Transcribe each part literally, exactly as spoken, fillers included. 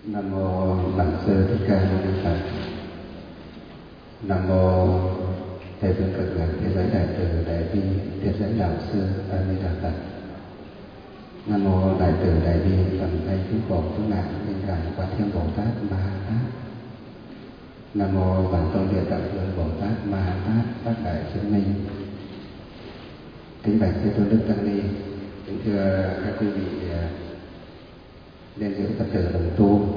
Nam mô Bản Sư Thích Ca Mâu Ni Phật. Nam mô Thầy Phương Cực Lạc Thế Giới Đại Từ Đại Bi Tiếp Dẫn Đạo Sư A Di Đà Phật. Nam mô Đại Từ Đại Bi Tầm Tây Cứu Khổ Cứu Nạn Linh Cảm Quan Thiên Bồ Tát Ma Ha Tát. Nam mô Bản Tôn Địa Tạng Vương Bồ Tát Ma Ha Tát Phát Đại Chứng Minh. Kính bạch Thế Tôn Đức Tăng Ni, kính thưa các quý vị liên hữu Phật tử đồng tu.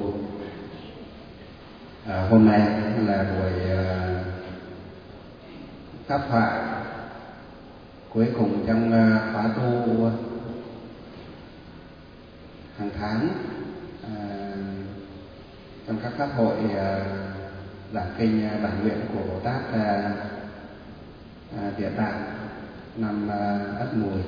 À, hôm nay là buổi uh, pháp thoại cuối cùng trong uh, khóa tu hàng tháng uh, trong các pháp hội uh, giảng kinh uh, bản nguyện của Bồ Tát uh, uh, Địa Tạng năm uh, Ất Mùi.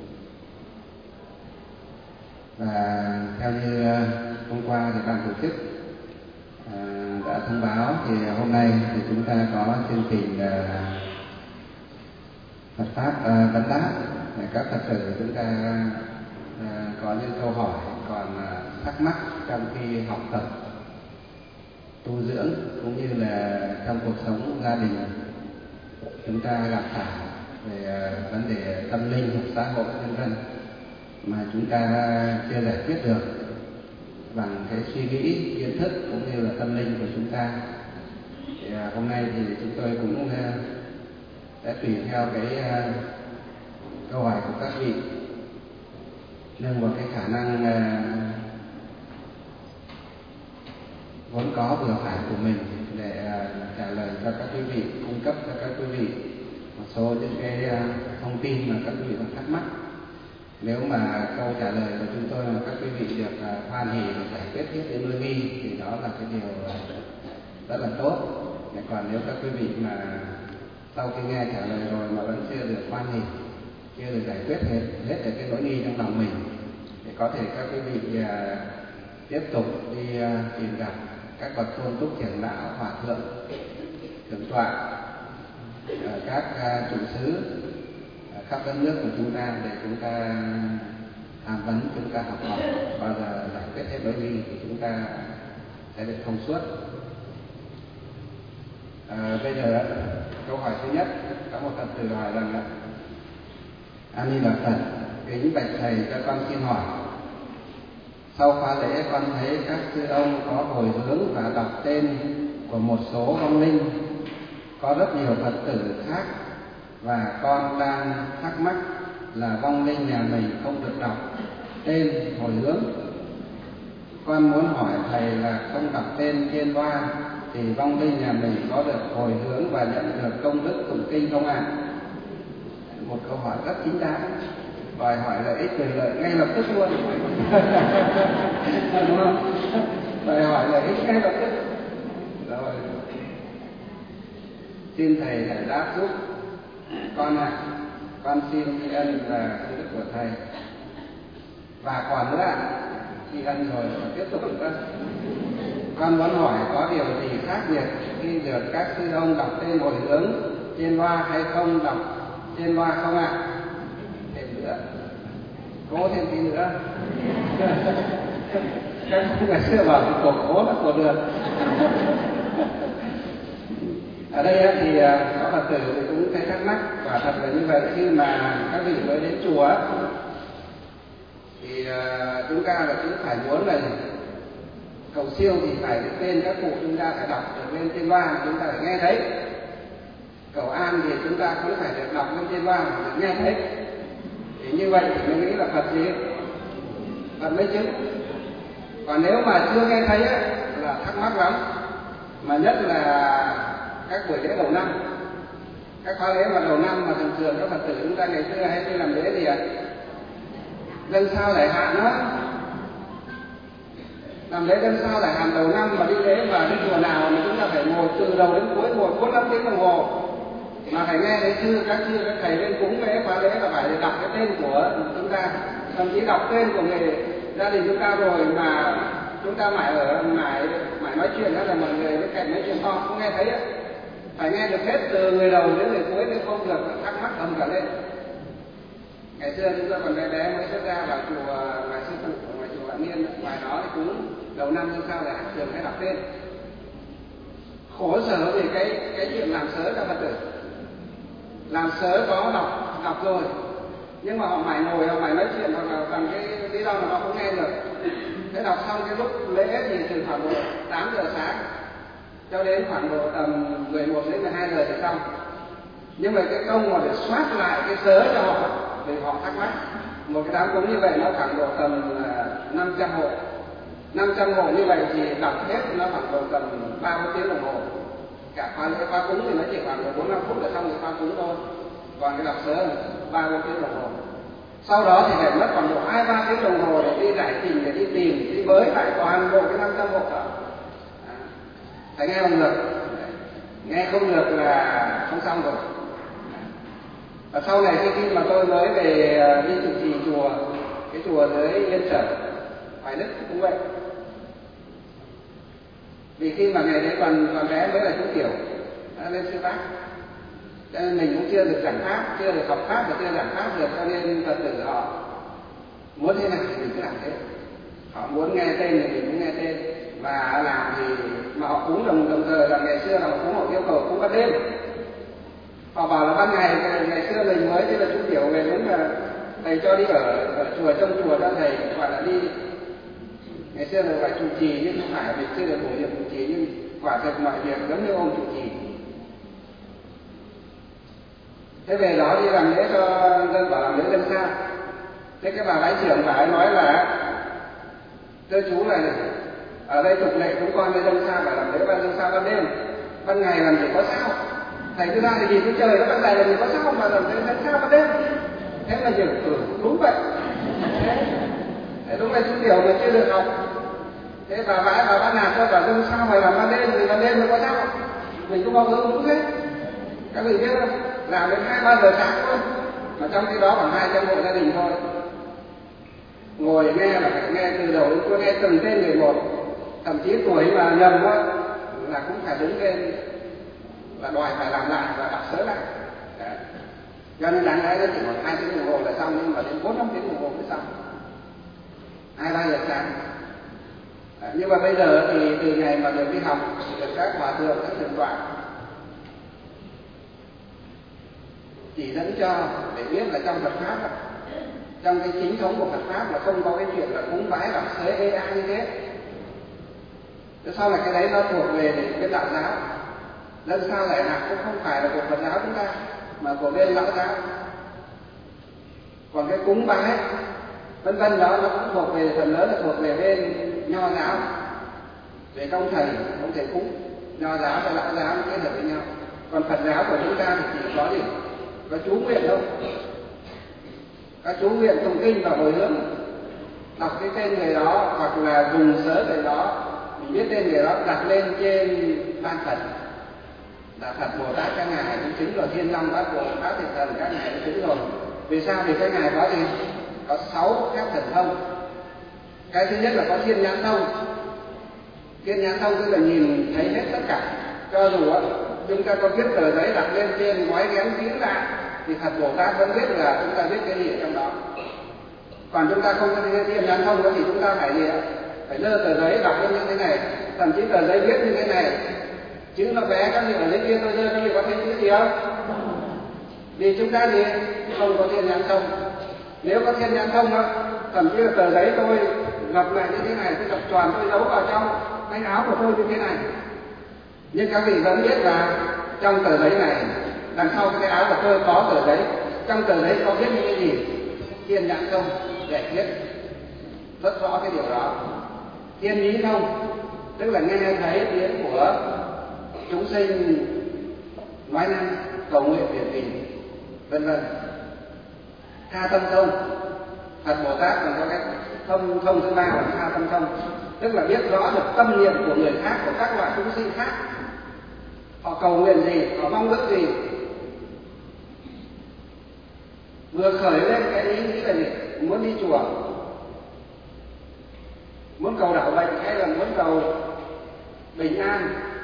Và theo như hôm qua thì ban tổ chức à, đã thông báo thì hôm nay thì chúng ta có chương trình à, Phật pháp à, vấn đáp để các Phật tử chúng ta à, có những câu hỏi còn à, thắc mắc trong khi học tập tu dưỡng cũng như là trong cuộc sống gia đình chúng ta gặp phải về à, vấn đề tâm linh hoặc xã hội vân vân mà chúng ta chưa giải quyết được bằng cái suy nghĩ, kiến thức cũng như là tâm linh của chúng ta. Thì à, hôm nay thì chúng tôi cũng à, đã tùy theo cái à, câu hỏi của các vị nâng vào cái khả năng à, vốn có vừa phải của mình để à, trả lời cho các quý vị, cung cấp cho các quý vị một số những cái à, thông tin mà các quý vị còn thắc mắc. Nếu mà câu trả lời của chúng tôi mà các quý vị được uh, hoan hỉ và giải quyết hết những nghi thì đó là cái điều uh, rất là tốt. Để còn nếu các quý vị mà sau khi nghe trả lời rồi mà vẫn chưa được hoan hỉ, chưa được giải quyết hết hết được cái nỗi nghi trong lòng mình, thì có thể các quý vị uh, tiếp tục đi uh, tìm gặp các bậc tôn túc trưởng lão, hòa thượng, thượng tọa, uh, các uh, chủ xứ khắp đất nước của chúng ta để chúng ta tham vấn, chúng ta học hỏi, bao giờ giải quyết hết nỗi nghi thì chúng ta sẽ được thông suốt. À, bây giờ câu hỏi thứ nhất, có một Phật tử hỏi rằng là A Di Đà Phật, kính bạch thầy cho con xin hỏi, sau khóa lễ con thấy các sư ông có hồi hướng và đọc tên của một số vong linh, có rất nhiều Phật tử khác và con đang thắc mắc là vong linh nhà mình không được đọc tên hồi hướng. Con muốn hỏi thầy là không đọc tên trên loa thì vong linh nhà mình có được hồi hướng và nhận được công đức tụng kinh không ạ? À? Một câu hỏi rất chính đáng, đòi hỏi lợi ích quyền lợi ngay lập tức luôn. Đúng không? Đòi hỏi lợi ích ngay lập tức. Rồi. Xin thầy giải đáp giúp con ạ. À, con xin tri ân và công đức của thầy. Và còn nữa ạ, tri ân rồi và tiếp tục nữa. Con muốn hỏi có điều gì khác biệt khi được các sư ông đọc tên hồi hướng trên loa hay không đọc trên loa không ạ? À? Thêm nữa, cố thêm tí nữa. Các ngày xưa bảo thì cổ cố là cổ được. Ở đây thì có Phật tử thì cũng thấy thắc mắc, và thật là như vậy. Khi mà các vị mới đến chùa thì chúng ta là cũng phải muốn là cầu siêu thì phải tên các cụ chúng ta phải đọc được lên trên loa, chúng ta phải nghe thấy. Cầu an thì chúng ta cũng phải được đọc lên trên loa để nghe thấy. Thì như vậy thì mới nghĩ là Phật gì? Phật mới chứng. Còn nếu mà chưa nghe thấy ấy, là thắc mắc lắm. Mà nhất là các buổi lễ đầu năm, các khóa lễ mà đầu năm mà thường thường các Phật tử chúng ta ngày xưa hay đi làm lễ gì ạ? Dân sao giải hạn đó, làm lễ dân sao giải hạn đầu năm mà đi lễ mà đi chùa nào mà chúng ta phải ngồi từ đầu đến cuối ngồi bốn năm tiếng đồng hồ mà phải nghe đến sư các sư các thầy lên cúng lễ khóa lễ là phải đọc cái tên của chúng ta, thậm chí đọc tên của người gia đình chúng ta rồi mà chúng ta mãi ở mãi mãi nói chuyện đó là mọi người bên cạnh nói chuyện to không nghe thấy á, phải nghe được hết từ người đầu đến người cuối, nếu không được thắc mắc ầm cả lên. Ngày xưa chúng tôi còn bé bé mới xuất ra vào chùa ngoài sư phụ, ngoài chùa Vạn Niên, ngoài đó thì cũng đầu năm như sao là thường hay đọc tên. Khổ sở vì cái cái chuyện làm sớ cho Phật tử. Làm sớ có đọc đọc rồi, nhưng mà họ mải ngồi, họ mải nói chuyện, hoặc là bằng cái lý do mà họ không nghe được. Thế đọc xong cái lúc lễ thì từ khoảng độ tám giờ sáng cho đến khoảng độ tầm mười một đến mười hai giờ thì xong. Nhưng mà cái công mà để soát lại cái sớ cho họ thì họ thắc mắc. Một cái đám cúng như vậy nó khoảng độ tầm năm trăm hộ. năm trăm hộ như vậy thì đọc hết nó khoảng độ tầm ba bốn tiếng đồng hồ. Cả khóa lễ khóa cúng thì nó chỉ khoảng độ bốn năm phút là xong cái khóa cúng thôi. Còn cái đọc sớ là ba bốn tiếng đồng hồ. Sau đó thì phải mất khoảng độ hai ba tiếng đồng hồ để đi giải trình, để đi tìm, đi với lại toàn bộ cái năm trăm hộ đó. À, phải nghe bằng được. Nghe không được là không xong rồi. Và sau này khi mà tôi mới về đi trụ trì chùa, cái chùa dưới Yên Sở, Hoài Đức cũng vậy. Vì khi mà ngày đấy còn còn bé mới là chú tiểu, đã lên sư bác, cho nên mình cũng chưa được giảng pháp, chưa được học pháp và chưa giảng pháp được, cho nên Phật tử họ muốn thế nào thì mình cứ làm thế. Họ muốn nghe tên thì mình cũng nghe tên, và làm thì mà họ cúng đồng đồng thời là ngày xưa là họ cúng, họ yêu cầu cúng ban đêm. Họ bảo là ban ngày, ngày xưa mình mới thì là chú tiểu về đúng là thầy cho đi ở, ở chùa, trong chùa cho thầy gọi là đi. Ngày xưa là phải trụ trì nhưng không phải, mình chưa được bổ nhiệm trụ trì, nhưng quả thật mọi việc giống như ông trụ trì. Thế về đó đi làm lễ cho dân, bảo làm lễ dân sao. Thế cái bà bái trưởng bà ấy nói là thưa chú này, ở đây tục lệ chúng con đi dân sao phải làm lễ ban dân sao ban đêm, ban ngày làm gì có sao. Thầy cứ ra thì nhìn cái trời nó ban ngày làm gì có sao mà làm lễ dân sao ban đêm. Thế là nhiều ừ, đúng vậy. Thế đúng là chú tiểu mà chưa được học. Thế bà vãi bà bắt nạt cho bà dân sao phải làm ban đêm thì ban đêm mới có sao. Mình cũng bao giờ đúng thế. Các vị biết không? Làm đến hai ba giờ sáng thôi, mà trong khi đó khoảng hai trăm hộ gia đình thôi. Ngồi nghe là phải nghe từ đầu đến cuối, nghe từng tên người một, thậm chí tuổi mà nhầm đó là cũng phải đứng lên và đòi phải làm lại và đọc sớ lại. Đấy. Cho nên đáng lẽ nó chỉ một hai tiếng đồng hồ là xong, nhưng mà đến bốn năm tiếng đồng hồ mới xong. Hai ba giờ sáng. Đấy. Nhưng mà bây giờ thì từ ngày mà được đi học, được các hòa thượng, các thượng tọa chỉ dẫn cho để biết là trong Phật pháp, trong cái chính thống của Phật pháp là không có cái chuyện là cúng bái đọc sớ ê a như thế. Thế sau là cái đấy nó thuộc về cái đạo giáo. Dân sao lại là cũng không phải là của Phật giáo chúng ta, mà của bên lão giáo. Còn cái cúng bái vân vân đó nó cũng thuộc về, phần lớn là thuộc về bên nho giáo, về công thầy, công thầy cúng. Nho giáo và lão giáo nó kết hợp với nhau. Còn Phật giáo của chúng ta thì chỉ có gì? Có chú nguyện thôi. Các chú nguyện tụng kinh và hồi hướng, đọc cái tên người đó hoặc là dùng sớ người đó, mình biết tên người đó đặt lên trên ban Phật là Phật Bồ Tát các ngài cũng chứng rồi, Thiên Long Bát Bồ Tát Thiền Thần các ngài cũng chứng rồi. Vì sao? Vì các ngài có gì? Có sáu phép thần thông. Cái thứ nhất là có thiên nhãn thông. Thiên nhãn thông tức là nhìn thấy hết tất cả. Cho dù chúng ta có viết tờ giấy đặt lên trên gói ghém kín lại thì Phật Bồ Tát vẫn biết là chúng ta viết cái gì ở trong đó. Còn chúng ta không có thiên nhãn thông đó thì chúng ta phải gì ạ? Phải lơ tờ giấy đọc lên như thế này, thậm chí tờ giấy viết như thế này, chữ nó bé, các vị ở dưới kia tôi dơ, các vị có thấy chữ gì không? Vì chúng ta thì không có thiên nhãn thông. Nếu có thiên nhãn thông đó, thậm chí là tờ giấy tôi gập lại như thế này, tôi gập tròn, tôi giấu vào trong cái áo của tôi như thế này, nhưng các vị vẫn biết là trong tờ giấy này, đằng sau cái áo của tôi có tờ giấy, trong tờ giấy có viết những cái gì? Thiên nhãn thông để viết rất rõ cái điều đó. Thiên nhĩ thông tức là nghe thấy tiếng của chúng sinh nói năng, cầu nguyện điển hình, vân vân. Tha tâm thông, Phật Bồ Tát còn có cái thông thông thứ ba là tha tâm thông, tức là biết rõ được tâm niệm của người khác, của các loại chúng sinh khác. Họ cầu nguyện gì, họ mong ước gì. Vừa khởi lên cái ý nghĩ là gì? Muốn đi chùa, muốn cầu đảo bệnh, hay là muốn cầu bình an,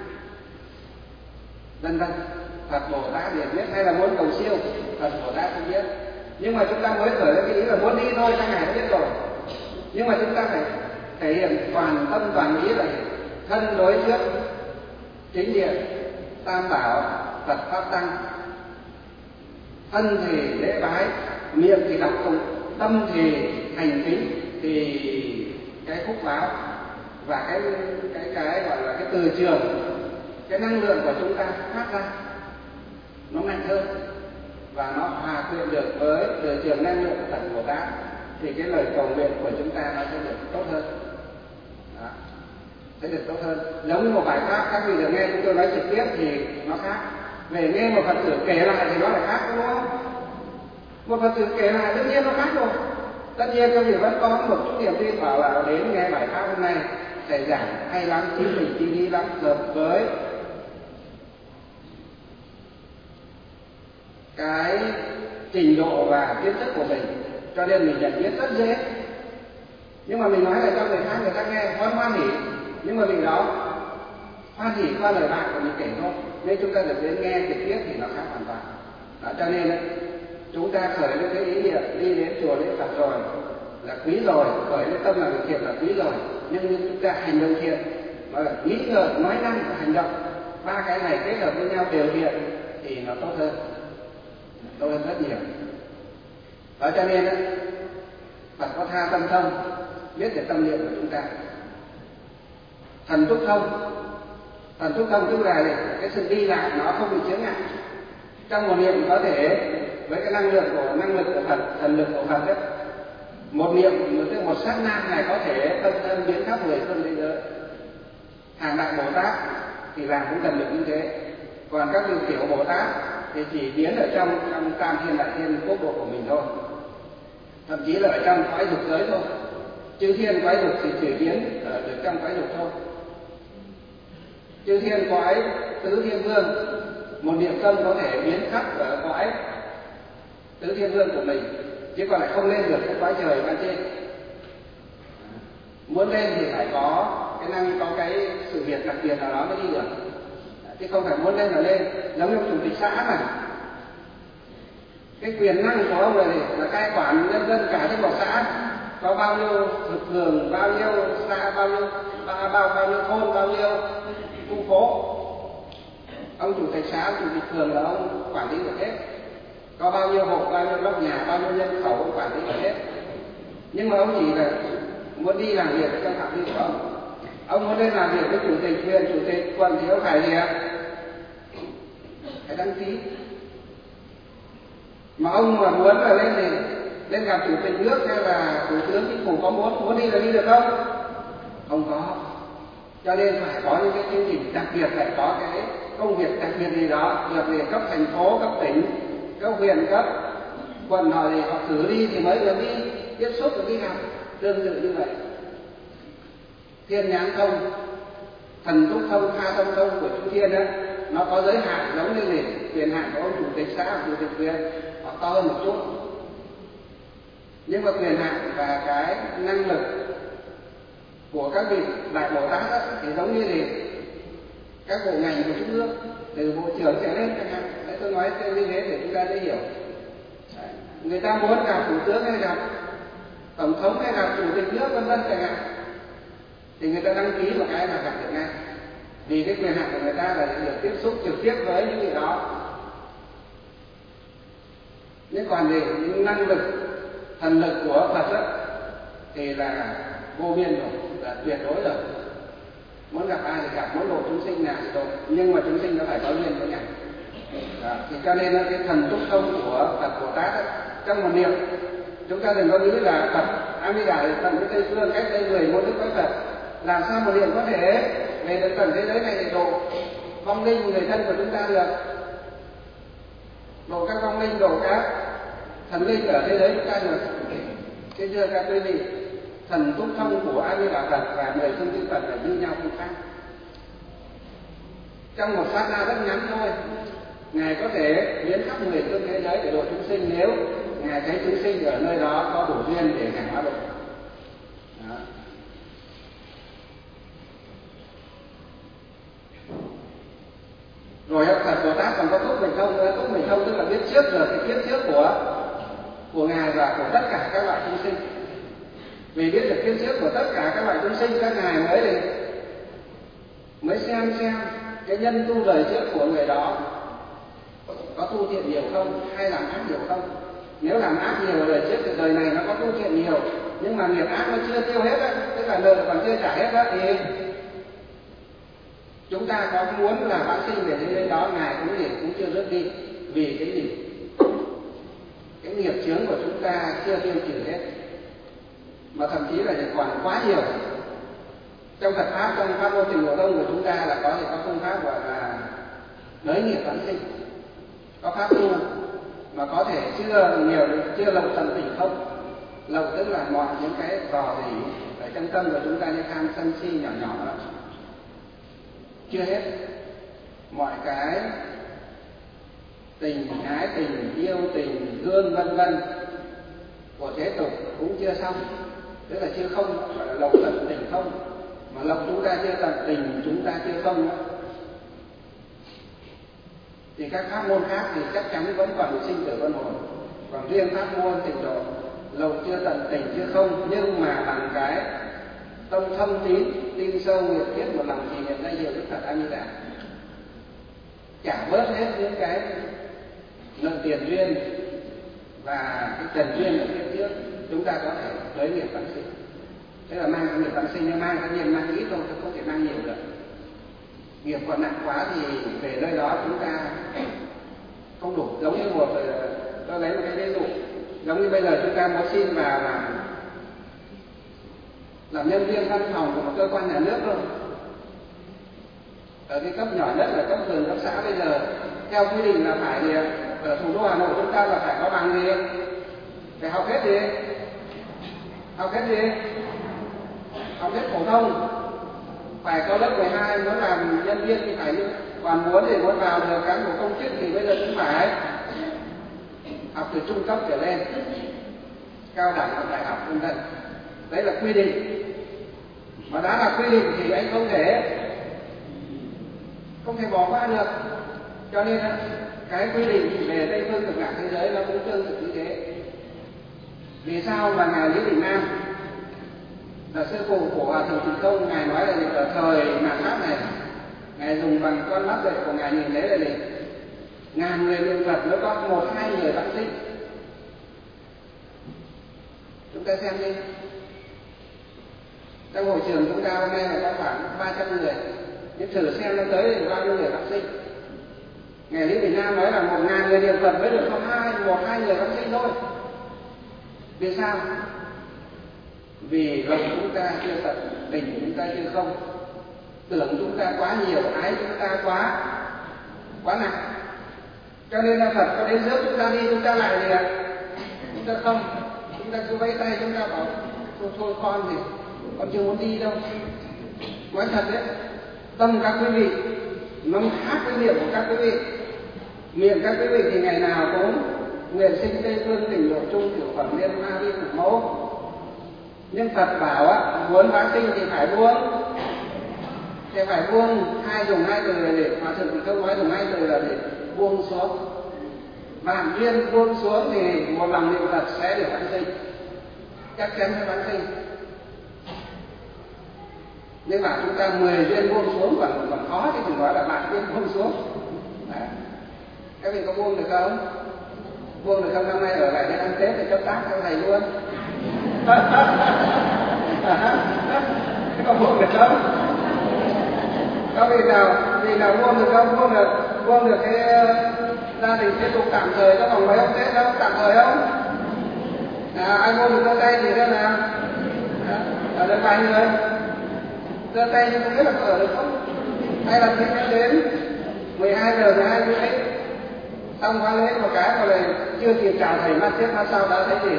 vân vân. Phật Bồ Tát liền biết, hay là muốn cầu siêu, Phật Bồ Tát cũng biết. Nhưng mà chúng ta mới khởi lên cái ý là muốn đi thôi, các ngài đã biết rồi. Nhưng mà chúng ta phải thể hiện toàn tâm toàn ý là thân đối trước chính điện tam bảo Phật pháp tăng. Thân thì lễ bái, miệng thì đọc tụng, tâm thì hành kính, thì cái phúc báo và cái cái cái gọi là cái từ trường, cái năng lượng của chúng ta phát ra nó mạnh hơn và nó hòa quyện được với từ trường năng lượng của Phật Bồ Tát, thì cái lời cầu nguyện của chúng ta nó sẽ được tốt hơn. Đó, sẽ được tốt hơn. Giống như một bài pháp các vị được nghe chúng tôi nói trực tiếp thì nó khác, về nghe một Phật tử kể lại thì nó lại khác, đúng không? Một Phật tử kể lại đương nhiên nó khác rồi. Tất nhiên các vị vẫn có một chút niềm tin bảo là đến nghe bài pháp hôm nay thầy giảng hay lắm, chính mình chi lý lắm, hợp với cái trình độ và kiến thức của mình, cho nên mình nhận biết rất dễ. Nhưng mà mình nói là cho người khác, người ta nghe hoan hoan hỉ, nhưng mà mình đó hoan hỉ qua lời bạn của mình kể thôi. Nếu chúng ta được đến nghe trực tiếp thì nó khác hoàn toàn. Đó, cho nên ấy, chúng ta khởi lên cái ý niệm đi đến chùa lễ Phật rồi là quý rồi, khởi lên tâm là việc thiện là quý rồi, nhưng như chúng ta hành động thiện, mà nghĩ ngờ, nói năng và hành động, ba cái này kết hợp với nhau đều thiện thì nó tốt hơn, tốt hơn rất nhiều. Đó cho nên ấy, Phật có tha tâm thông, biết được tâm niệm của chúng ta. Thần túc thông, thần túc thông tức là cái sự đi lại nó không bị chướng ngại. Trong một niệm có thể với cái năng lượng của năng lực của Phật, thần lực của Phật ấy, một niệm một, một sát na này có thể phân thân biến khắp mười phương thế giới. Hàng đại Bồ Tát thì làm cũng cần được như thế, còn các vị tiểu Bồ Tát thì chỉ biến ở trong trong tam thiên đại thiên quốc độ của mình thôi, thậm chí là ở trong cõi dục giới thôi. Chư thiên cõi dục thì chỉ biến ở được trong cõi dục thôi. Chư thiên cõi tứ thiên vương, một niệm tâm có thể biến khắp ở cõi tứ thiên vương của mình, chứ còn lại không lên được cái cõi trời bên trên. Muốn lên thì phải có cái năng, có cái sự việc đặc biệt nào đó mới đi được, chứ không phải muốn lên là lên. Giống như chủ tịch xã này, cái quyền năng của ông này là cai quản nhân dân cả trên một xã, có bao nhiêu phường, bao nhiêu xã, bao nhiêu bao, bao, bao nhiêu thôn, bao nhiêu khu phố. Ông chủ tịch xã, chủ tịch phường là ông quản lý được hết. Có bao nhiêu hộ, bao nhiêu lóc nhà, bao nhiêu nhân khẩu ông quản lý được hết. Nhưng mà ông chỉ là muốn đi làm việc trong phạm vi của ông. Ông muốn lên làm việc với chủ tịch huyện, chủ tịch quận thì ông phải gì ạ? Phải đăng ký. Mà ông mà muốn là lên thì lên gặp chủ tịch nước hay là thủ tướng chính phủ có muốn muốn đi là đi được không? Không có. Cho nên phải có những cái chương trình đặc biệt, phải có cái công việc đặc biệt gì đó, được về cấp thành phố, cấp tỉnh, cấp huyện, cấp quận họ thì họ cử đi thì mới được đi tiếp xúc được đi học. Tương tự như vậy, thiên nhãn thông, thần túc thông, tha tâm thông của chư thiên đó, nó có giới hạn giống như gì? Quyền hạn của ông chủ tịch xã, chủ tịch huyện họ to hơn một chút, nhưng mà quyền hạn và cái năng lực của các vị đại Bồ Tát đó, thì giống như gì? Các bộ ngành của trung ương, từ bộ trưởng trở lên chẳng hạn. Đấy, tôi nói như thế để chúng ta dễ hiểu. Đấy, người ta muốn gặp thủ tướng hay gặp tổng thống hay gặp chủ tịch nước vân vân chẳng hạn, thì người ta đăng ký một cái là gặp được ngay, vì cái quyền hạn của người ta là được tiếp xúc trực tiếp với những người đó. Nhưng còn gì những năng lực, thần lực của Phật đó, thì là vô biên rồi, là tuyệt đối rồi. Muốn gặp ai thì gặp, muốn độ chúng sinh nào thì độ, nhưng mà chúng sinh nó phải có duyên với nhau. Đó, thì cho nên cái thần túc thông của Phật Bồ Tát ấy, trong một niệm chúng ta đừng có nghĩ là Phật A Di Đà tận cái Tây Phương cách đây mười muôn nước cõi Phật, làm sao một niệm có thể về đến tận thế giới này để độ vong linh người thân của chúng ta được, độ các vong linh, độ các thần linh ở thế giới chúng ta được. Thế chưa các quý vị, thần túc thông của A Di Đà Phật và mười phương chư Phật là như nhau không khác. Trong một sát na rất ngắn thôi, Ngài có thể biến khắp mười phương thế giới để độ chúng sinh, nếu Ngài thấy chúng sinh ở nơi đó có đủ duyên để Ngài hóa độ. Đó. Rồi Phật Bồ Tát còn có túc mình thông nữa. Túc mình thông tức là biết trước được cái kiếp trước của của Ngài và của tất cả các loại chúng sinh. Vì biết được kiếp trước của tất cả các loại chúng sinh, các ngài mới đi mới xem xem cái nhân tu đời trước của người đó có tu thiện nhiều không hay làm ác nhiều không. Nếu làm ác nhiều đời trước thì đời này nó có tu thiện nhiều, nhưng mà nghiệp ác nó chưa tiêu hết á, tức là nợ còn chưa trả hết á, thì chúng ta có muốn là vãng sinh về đến đó, ngài cũng gì cũng chưa rước đi. Vì cái gì? Cái nghiệp chướng của chúng ta chưa tiêu trừ hết, mà thậm chí là còn quá nhiều. Trong Phật pháp, trong pháp môn Trình Độ Tông của chúng ta là có thể có phương pháp gọi là đới nghiệp vãng sinh, có pháp tu mà có thể chưa nhiều, chưa lậu tận tình không. Lậu tức là mọi những cái dò dỉ ở trong tâm của chúng ta như tham sân si nhỏ nhỏ đó chưa hết, mọi cái tình ái, tình yêu, tình thương vân vân của thế tục cũng chưa xong, tức là chưa không, gọi là lậu tận tình không. Mà lậu chúng ta chưa tận tình, chúng ta chưa không nữa, thì các pháp môn khác thì chắc chắn vẫn còn sinh tử luân hồi. Còn riêng pháp môn Tịnh Độ lậu chưa tận tình chưa không, nhưng mà bằng cái tâm thâm tín, tin sâu nguyện thiết một lòng trì niệm danh hiệu Đức Phật A Di Đà, trả bớt hết những cái nợ tiền duyên và cái trần duyên ở phía trước, chúng ta có thể tới nghiệp vãng sinh. Thế là mang nghiệp vãng sinh, nhưng mang tất nhiên mang ít thôi, không thể mang nhiều được. Nghiệp còn nặng quá thì về nơi đó chúng ta không đủ. Giống như một, tôi lấy một cái ví dụ, giống như bây giờ chúng ta muốn xin vào làm làm nhân viên văn phòng của một cơ quan nhà nước thôi, ở cái cấp nhỏ nhất là cấp phường, cấp xã. Bây giờ theo quy định là phải thì ở thủ đô Hà Nội chúng ta là phải có bằng gì, phải học hết gì, học hết gì, học hết phổ thông, phải có lớp mười hai muốn làm nhân viên thì phải. Còn muốn thì muốn vào được cán bộ công chức thì bây giờ cũng phải học từ trung cấp trở lên, cao đẳng hoặc đại học vân vân. Đấy là quy định, mà đã là quy định thì anh không thể không thể bỏ qua được. Cho nên cái quy định về Tây phương cực lạc thế giới nó cũng tương tự như thế. Vì sao mà ngài Lý Bình Nam là sư phụ của Hòa Thượng Trịnh Công, ngài nói là ở thời mạt Pháp này, ngài dùng bằng con mắt dậy của ngài nhìn thấy là gì? Ngàn người niệm Phật nó có một hai người vãng sinh. Chúng ta xem đi, trong hội trường chúng ta hôm nay là có khoảng ba trăm người, nhưng thử xem nó tới thì bao nhiêu người vãng sinh. Ngài Lý Bình Nam nói là một ngàn người niệm Phật mới được có hai một hai người vãng sinh thôi. Vì sao? Vì lòng chúng ta chưa tận, tình chúng ta chưa không, tưởng chúng ta quá nhiều, ái chúng ta quá quá nặng. Cho nên là Phật có đến rước chúng ta đi, chúng ta lại gì ạ? Chúng ta không, chúng ta cứ vẫy tay, chúng ta bảo thôi, thôi con thì con chưa muốn đi đâu. Nói thật đấy, tâm các quý vị nó khác với miệng của các quý vị. Miệng các quý vị thì ngày nào cũng nguyện sinh Tây phương Tịnh Độ chung tiểu phẩm liên ma vi phục mẫu. Nhưng Phật bảo á, muốn vãng sinh thì phải buông, thì phải buông. Hai dùng hai từ là để Hòa Thượng Trịnh Công nói dùng hai từ là để buông xuống. Vạn duyên buông xuống thì một lòng niệm Phật sẽ được vãng sinh, chắc chắn sẽ vãng sinh. Nhưng mà chúng ta mười duyên buông xuống còn còn khó thì mình nói là vạn duyên buông xuống. Đấy. Các vị có buông được không? Buông được không? Năm nay ở lại đây ăn Tết thì chấp tác theo thầy luôn. Có buông được không? Có vị nào vị nào buông được không? Buông được buông được cái uh, gia đình tiếp tục tạm thời có vòng mấy hôm Tết không? Tạm thời không? À, ai buông được giơ tay thì thế nào? À, ở đây vài người giơ tay nhưng không biết là có ở được không? Hay là khi đến mười hai giờ mười hai rưỡi xong qua lễ một cái rồi chưa kịp chào thầy mắt trước mắt sau đã thấy gì?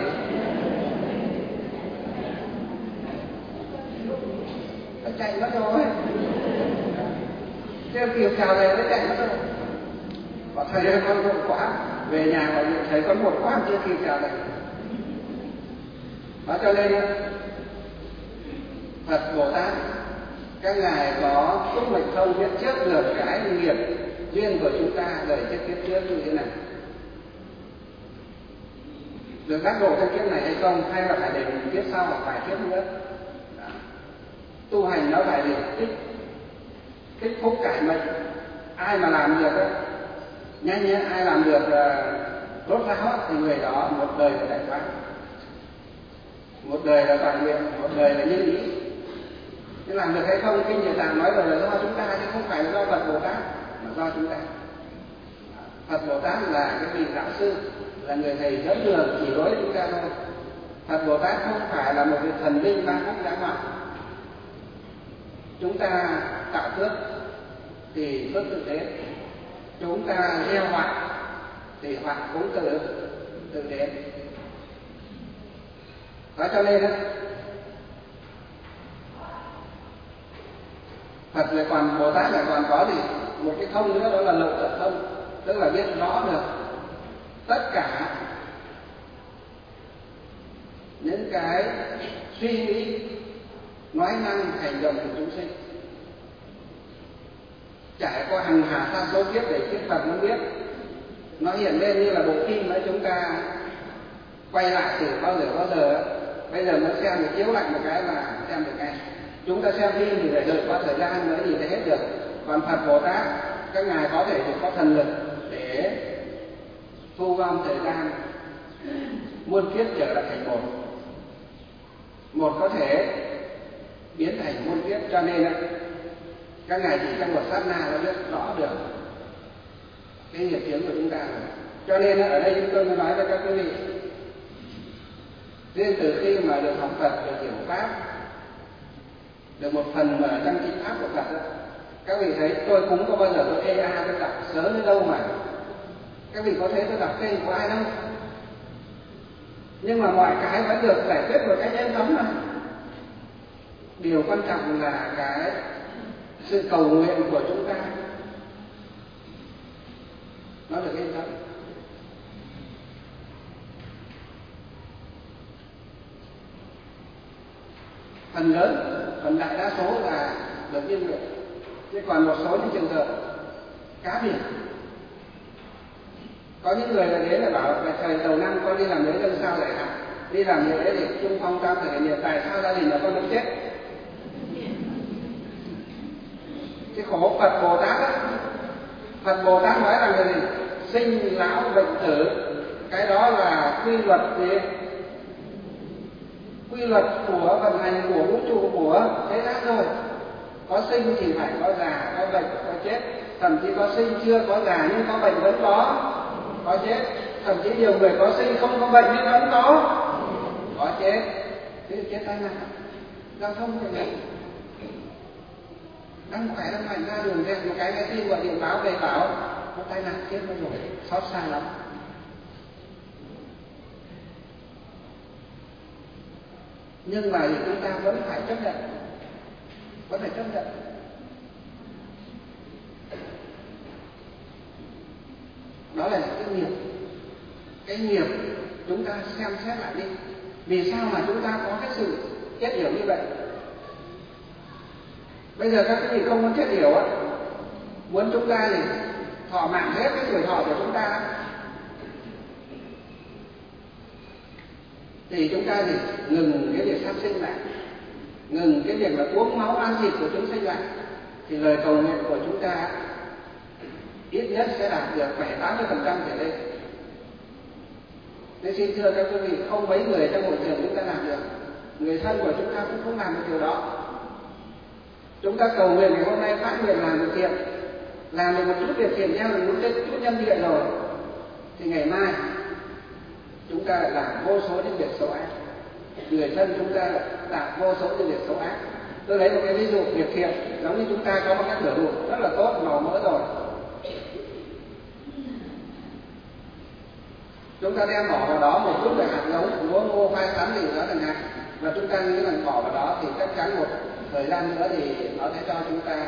Nó chạy mất rồi, chưa kịp chào thầy nó chạy mất rồi. Bảo thầy ơi con vội quá, về nhà gọi điện thầy con vội quá chưa kịp chào thầy. Đó cho nên Phật Bồ Tát các ngài có túc mệnh thông biết trước được cái nghiệp duyên của chúng ta đời trước kiếp trước như thế này. được đắc độ trong kiếp này hay không, hay là phải để một kiếp sau hoặc vài kiếp nữa. Đó. Tu hành nó phải để tích tích phúc cải mệnh. Ai mà làm được đó, nhanh nhé, ai làm được uh, rốt ráo thì người đó một đời là đại thoát, một đời là toàn nguyện, một đời là như ý. Nhưng làm được hay không, kinh Địa Tạng nói rồi là do chúng ta, chứ không phải là do Phật Bồ Tát, mà do chúng ta. Phật Bồ Tát là cái vị giáo sư, là người thầy dẫn đường chỉ lối chúng ta thôi. Phật Bồ Tát không phải là một vị thần linh ban phúc dã ngoại. Chúng ta tạo phước thì phước tự đến, chúng ta gieo họa thì họa cũng tự tự đến. Đó cho nên đó, Phật lại còn, Bồ Tát lại còn có gì một cái thông nữa, đó là lộ tận thông, tức là biết rõ được tất cả những cái suy nghĩ, nói năng, hành động của chúng sinh. Trải qua hàng hà sa số kiếp để kiếp Phật mới biết. Nó hiện lên như là bộ phim đấy, chúng ta quay lại từ bao giờ bao giờ. Bây giờ mới xem được, chiếu lại một cái là xem được ngay. Chúng ta xem phim thì phải đợi qua thời gian mới nhìn thấy hết được. Còn Phật Bồ Tát, các ngài có thể có thần lực để thu gom thời gian muôn kiếp trở lại thành một. Một có thể biến thành muôn kiếp, cho nên các ngài chỉ trong một sát na đã biết rõ được cái nghiệp chướng của chúng ta rồi. Cho nên ở đây chúng tôi mới nói với các quý vị, riêng từ khi mà được học Phật, được hiểu Pháp, được một phần ở trong chính pháp của Phật đó, các vị thấy tôi cũng có bao giờ tôi ê a tôi đọc sớ đến đâu mà. Các vị có thấy tôi đọc kinh của ai đâu, nhưng mà mọi cái vẫn được giải quyết một cách êm thấm mà. Điều quan trọng là cái sự cầu nguyện của chúng ta nó được êm thấm. Phần lớn, phần đại đa số là được như nguyện, chứ còn một số những trường hợp cá biệt. Có những người là đến là bảo là thời đầu năm con đi làm lễ dân sao lại hả? Đi làm lễ thì chung phong tam thời niệm, tại sao gia đình là con vẫn chết? Cái khổ Phật Bồ Tát á, Phật Bồ Tát nói rằng là gì? Sinh lão bệnh tử, cái đó là quy luật gì? Quy luật của vận hành của vũ trụ, của thế gian rồi. Có sinh thì phải có già, có bệnh, có chết. Thậm chí có sinh chưa có già nhưng có bệnh vẫn có, có chết. Thậm chí nhiều người có sinh không có bệnh nhưng vẫn có, có chết. Thế thì chết tai nạn giao thông chẳng hạn. Đang khỏe đang mạnh ra đường về một cái nghe tin gọi điện báo về bảo có tai nạn chết mất rồi, xót xa lắm. Nhưng mà chúng ta vẫn phải chấp nhận, vẫn phải chấp nhận. Đó là cái nghiệp. Cái nghiệp chúng ta xem xét lại đi. Vì sao mà chúng ta có cái sự chết yểu như vậy? Bây giờ các quý vị không muốn chết yểu á, muốn chúng ta thì thọ mạng hết cái tuổi thọ của chúng ta, thì chúng ta thì ngừng cái việc sát sinh lại, ngừng cái việc là uống máu ăn thịt của chúng sinh lại, thì lời cầu nguyện của chúng ta ít nhất sẽ đạt được bảy tám mươi phần trăm trở lên. Nên xin thưa các quý vị, không mấy người trong hội trường chúng ta làm được, người thân của chúng ta cũng không làm được điều đó. Chúng ta cầu nguyện ngày hôm nay phát nguyện làm được thiện, làm được một chút việc thiện theo được một chút nhân thiện rồi, thì ngày mai chúng ta lại làm vô số những việc xấu ác. Người thân chúng ta làm vô số những việc xấu ác. Tôi lấy một cái ví dụ việc thiện, giống như chúng ta có một cái lửa đụt rất là tốt, màu mỡ rồi, chúng ta đem bỏ vào đó một chút về hạt giống lúa ngô khoai sắn gì đó chẳng hạn, và chúng ta nghĩ rằng bỏ vào đó thì chắc chắn một thời gian nữa thì nó sẽ cho chúng ta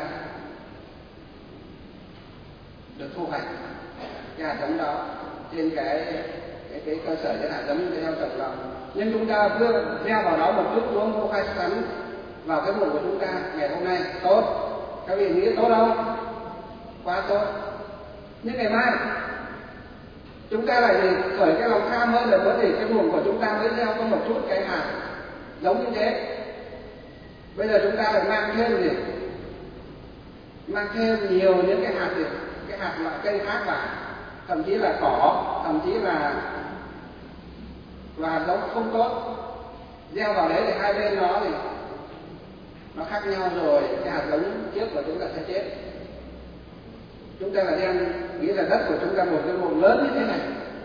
được thu hoạch cái hạt giống đó trên cái cái, cái cơ sở cái hạt giống theo trồng lòng. Nhưng chúng ta vừa gieo vào đó một chút lúa ngô khoai sắn vào cái bụng của chúng ta ngày hôm nay tốt, các vị nghĩ tốt không? Quá tốt. Nhưng ngày mai Chúng ta lại khởi cái lòng tham hơn là có thể cái mồm của chúng ta mới gieo có một chút cái hạt giống như thế. Bây giờ chúng ta lại mang thêm gì? Mang thêm nhiều những cái hạt gì? Cái hạt loại cây khác vào, thậm chí là cỏ, thậm chí là và hạt giống không tốt gieo vào đấy thì hai bên nó thì nó khác nhau rồi, cái hạt giống trước của chúng ta sẽ chết. Chúng ta là đem nghĩ là đất của chúng ta một cái mồm lớn như thế này,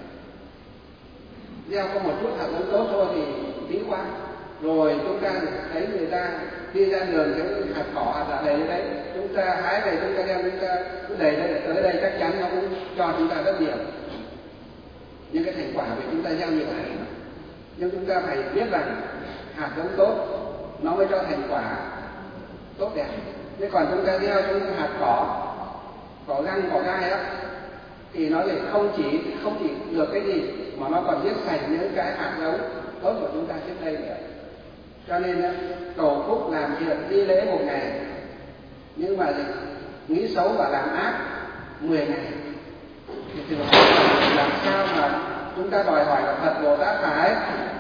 gieo có một chút hạt giống tốt thôi thì tí quá, rồi chúng ta thấy người ta đi ra đường cái hạt cỏ hạt dạ đầy như đấy, chúng ta hái về chúng ta đem chúng ta cứ đầy đây tới đây chắc chắn nó cũng cho chúng ta rất nhiều những cái thành quả vì chúng ta gieo nhiều hạt. Nhưng chúng ta phải biết rằng hạt giống tốt nó mới cho thành quả tốt đẹp. Thế còn chúng ta gieo trong hạt cỏ, cỏ găng, cỏ gai á, thì nó lại không chỉ không chỉ được cái gì mà nó còn giết sạch những cái hạt giống tốt của chúng ta trước đây nữa. Cho nên á, cầu phúc làm thiện đi lễ một ngày, nhưng mà nghĩ xấu và làm ác mười ngày. Thì từ làm sao mà chúng ta đòi hỏi là Phật Bồ Tát phải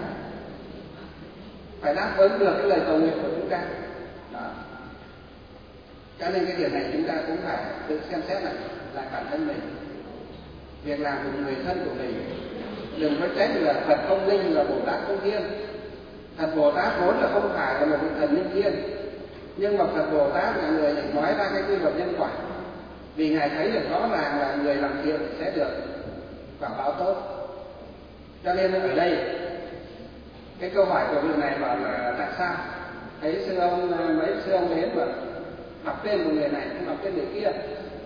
phải đáp ứng được cái lời cầu nguyện của chúng ta. Đó. Cho nên cái điều này chúng ta cũng phải tự xem xét lại lại bản thân mình, việc làm của người thân của mình. Đừng có trách là Phật không linh, là Bồ Tát không thiên. Phật Bồ Tát vốn là không phải là một vị thần linh thiên, nhưng mà Phật Bồ Tát là người nói ra cái quy luật nhân quả, vì ngài thấy được rõ ràng là người làm thiện sẽ được quả báo tốt. Cho nên ở đây cái câu hỏi của người này bảo là tại sao thấy sư ông mấy sư ông đến mà đọc tên của người này không đọc tên người kia.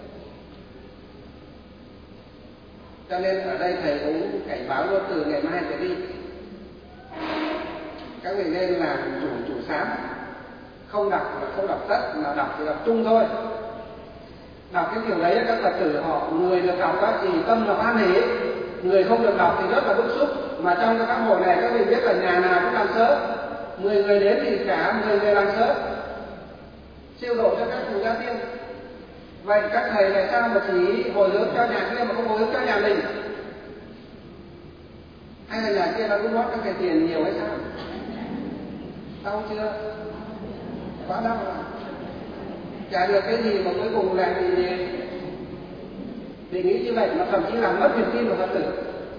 Cho nên ở đây thầy cũng cảnh báo luôn từ ngày mai trở đi, các vị nên làm chủ chủ sám, không đọc là không đọc tất, mà đọc thì đọc chung thôi. Đọc cái kiểu đấy các Phật tử họ, người được đọc á thì tâm là hoan hỉ, người không được đọc thì rất là bức xúc. Mà trong cái pháp hội này các vị biết là nhà nào cũng làm sớm, mười người đến thì cả mười người làm sớm siêu độ cho các cụ gia tiên. Vậy các thầy tại sao mà chỉ hồi hướng cho nhà kia mà không hồi hướng cho nhà mình? Hay là nhà kia nó cũng góp các cái tiền nhiều hay sao? Đau chưa? Quá đau rồi. Chả được cái gì mà cuối cùng lại bị bị nghĩ như vậy, mà thậm chí làm mất niềm tin của Phật tử.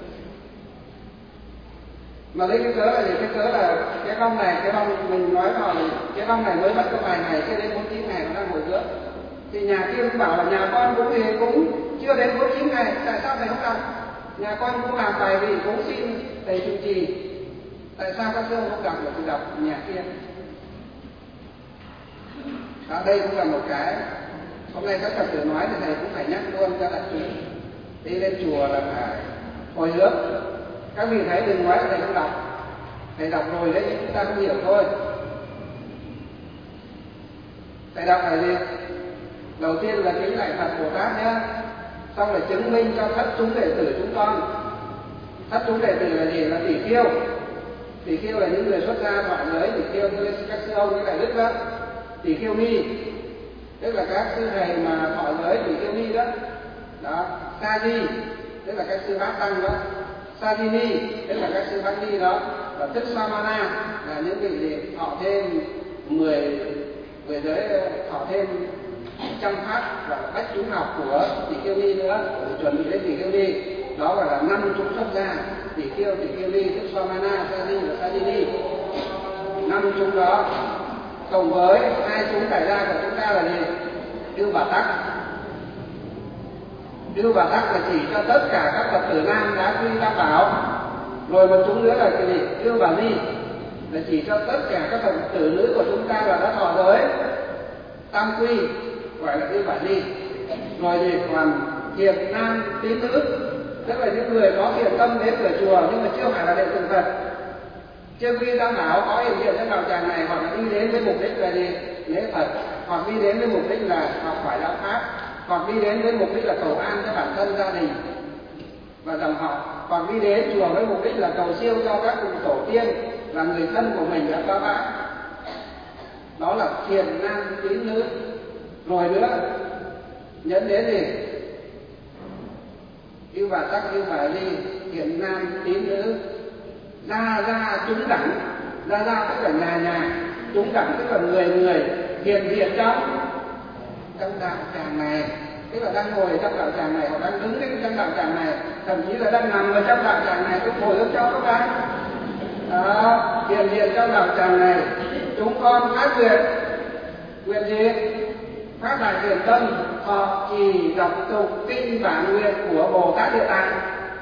Mà lấy cái cớ là gì? Cái cớ là cái bông này, cái bông mình nói vào cái bông này mới mất có vài ngày, chưa đến bốn chín ngày nó đang hồi hướng. Thì nhà kia cũng bảo là nhà con cũng thì cũng chưa đến bốn chín ngày, tại sao thầy không đọc? Nhà con cũng làm bài vì cũng xin thầy trụ trì, tại sao các sư không đọc được thì đọc nhà kia? Ở đây cũng là một cái hôm nay các Phật tử nói thì thầy cũng phải nhắc luôn cho đại chúng, đi lên chùa là phải hồi hướng. Các vị thấy đừng nói là thầy không đọc, thầy đọc rồi đấy, chúng ta không hiểu thôi. Thầy đọc là gì? Đầu tiên là kính lạy Phật Bồ Tát nhé, xong là chứng minh cho thất chúng đệ tử chúng con. Thất chúng đệ tử là gì? Là tỷ khiêu. Tỷ khiêu là những người xuất gia thọ giới, tỷ khiêu như các sư ông như đại đức đó. Tỷ khiêu ni tức là các sư thầy mà thọ giới tỷ khiêu ni đó. Đó, sa di tức là các sư bát tăng đó. Sa di ni tức là các sư bát ni đó. Và tức samana là những vị gì thọ thêm mười mười giới, thọ thêm trăm pháp và bách chúng học của tỷ khiêu ni nữa, chuẩn bị đến tỷ khiêu ni. Đó gọi là năm chúng xuất gia: tỷ khiêu, tỷ khiêu ni, tức samana, sa di và sa di ni. Năm chúng đó cộng với hai chúng tại gia của chúng ta là gì? Đưu Bà Tắc. Đưu Bà Tắc là chỉ cho tất cả các Phật tử nam đã quy tam bảo. Rồi một chúng nữa là cái gì? Đưu Bà Ni là chỉ cho tất cả các Phật tử nữ của chúng ta là đã thọ giới tam quy, gọi là Đưu Bà Ni. Rồi thì còn thiện nam tín nữ, tức là những người có thiện tâm đến cửa chùa nhưng mà chưa phải là đệ tử Phật, chưa quy tam bảo, có hiện diện trong đạo tràng này, hoặc là đi đến với mục đích là gì? Lễ Phật, hoặc đi đến với mục đích là học hỏi đạo pháp, hoặc đi đến với mục đích là cầu an cho bản thân, gia đình và dòng họ, hoặc đi đến chùa với mục đích là cầu siêu cho các cụ tổ tiên là người thân của mình đã qua bác. Đó là thiện nam tín nữ. Rồi nữa nhấn đến gì? yêu bà tắc yêu bà ly, hiền nam tín nữ, gia gia chúng đẳng. Gia gia tức là nhà nhà, chúng đẳng tức là người người, hiện hiện trong trong đạo tràng này, tức là đang ngồi trong đạo tràng này, hoặc đang đứng trong đạo tràng này, thậm chí là đang nằm ở trong đạo tràng này. Tôi ngồi hướng cho các bạn đó, hiện hiện trong đạo tràng này. Chúng con phát nguyện, nguyện gì? Phát đại nguyện tâm thọ trì đọc tụng kinh bản nguyện của Bồ Tát Địa Tạng.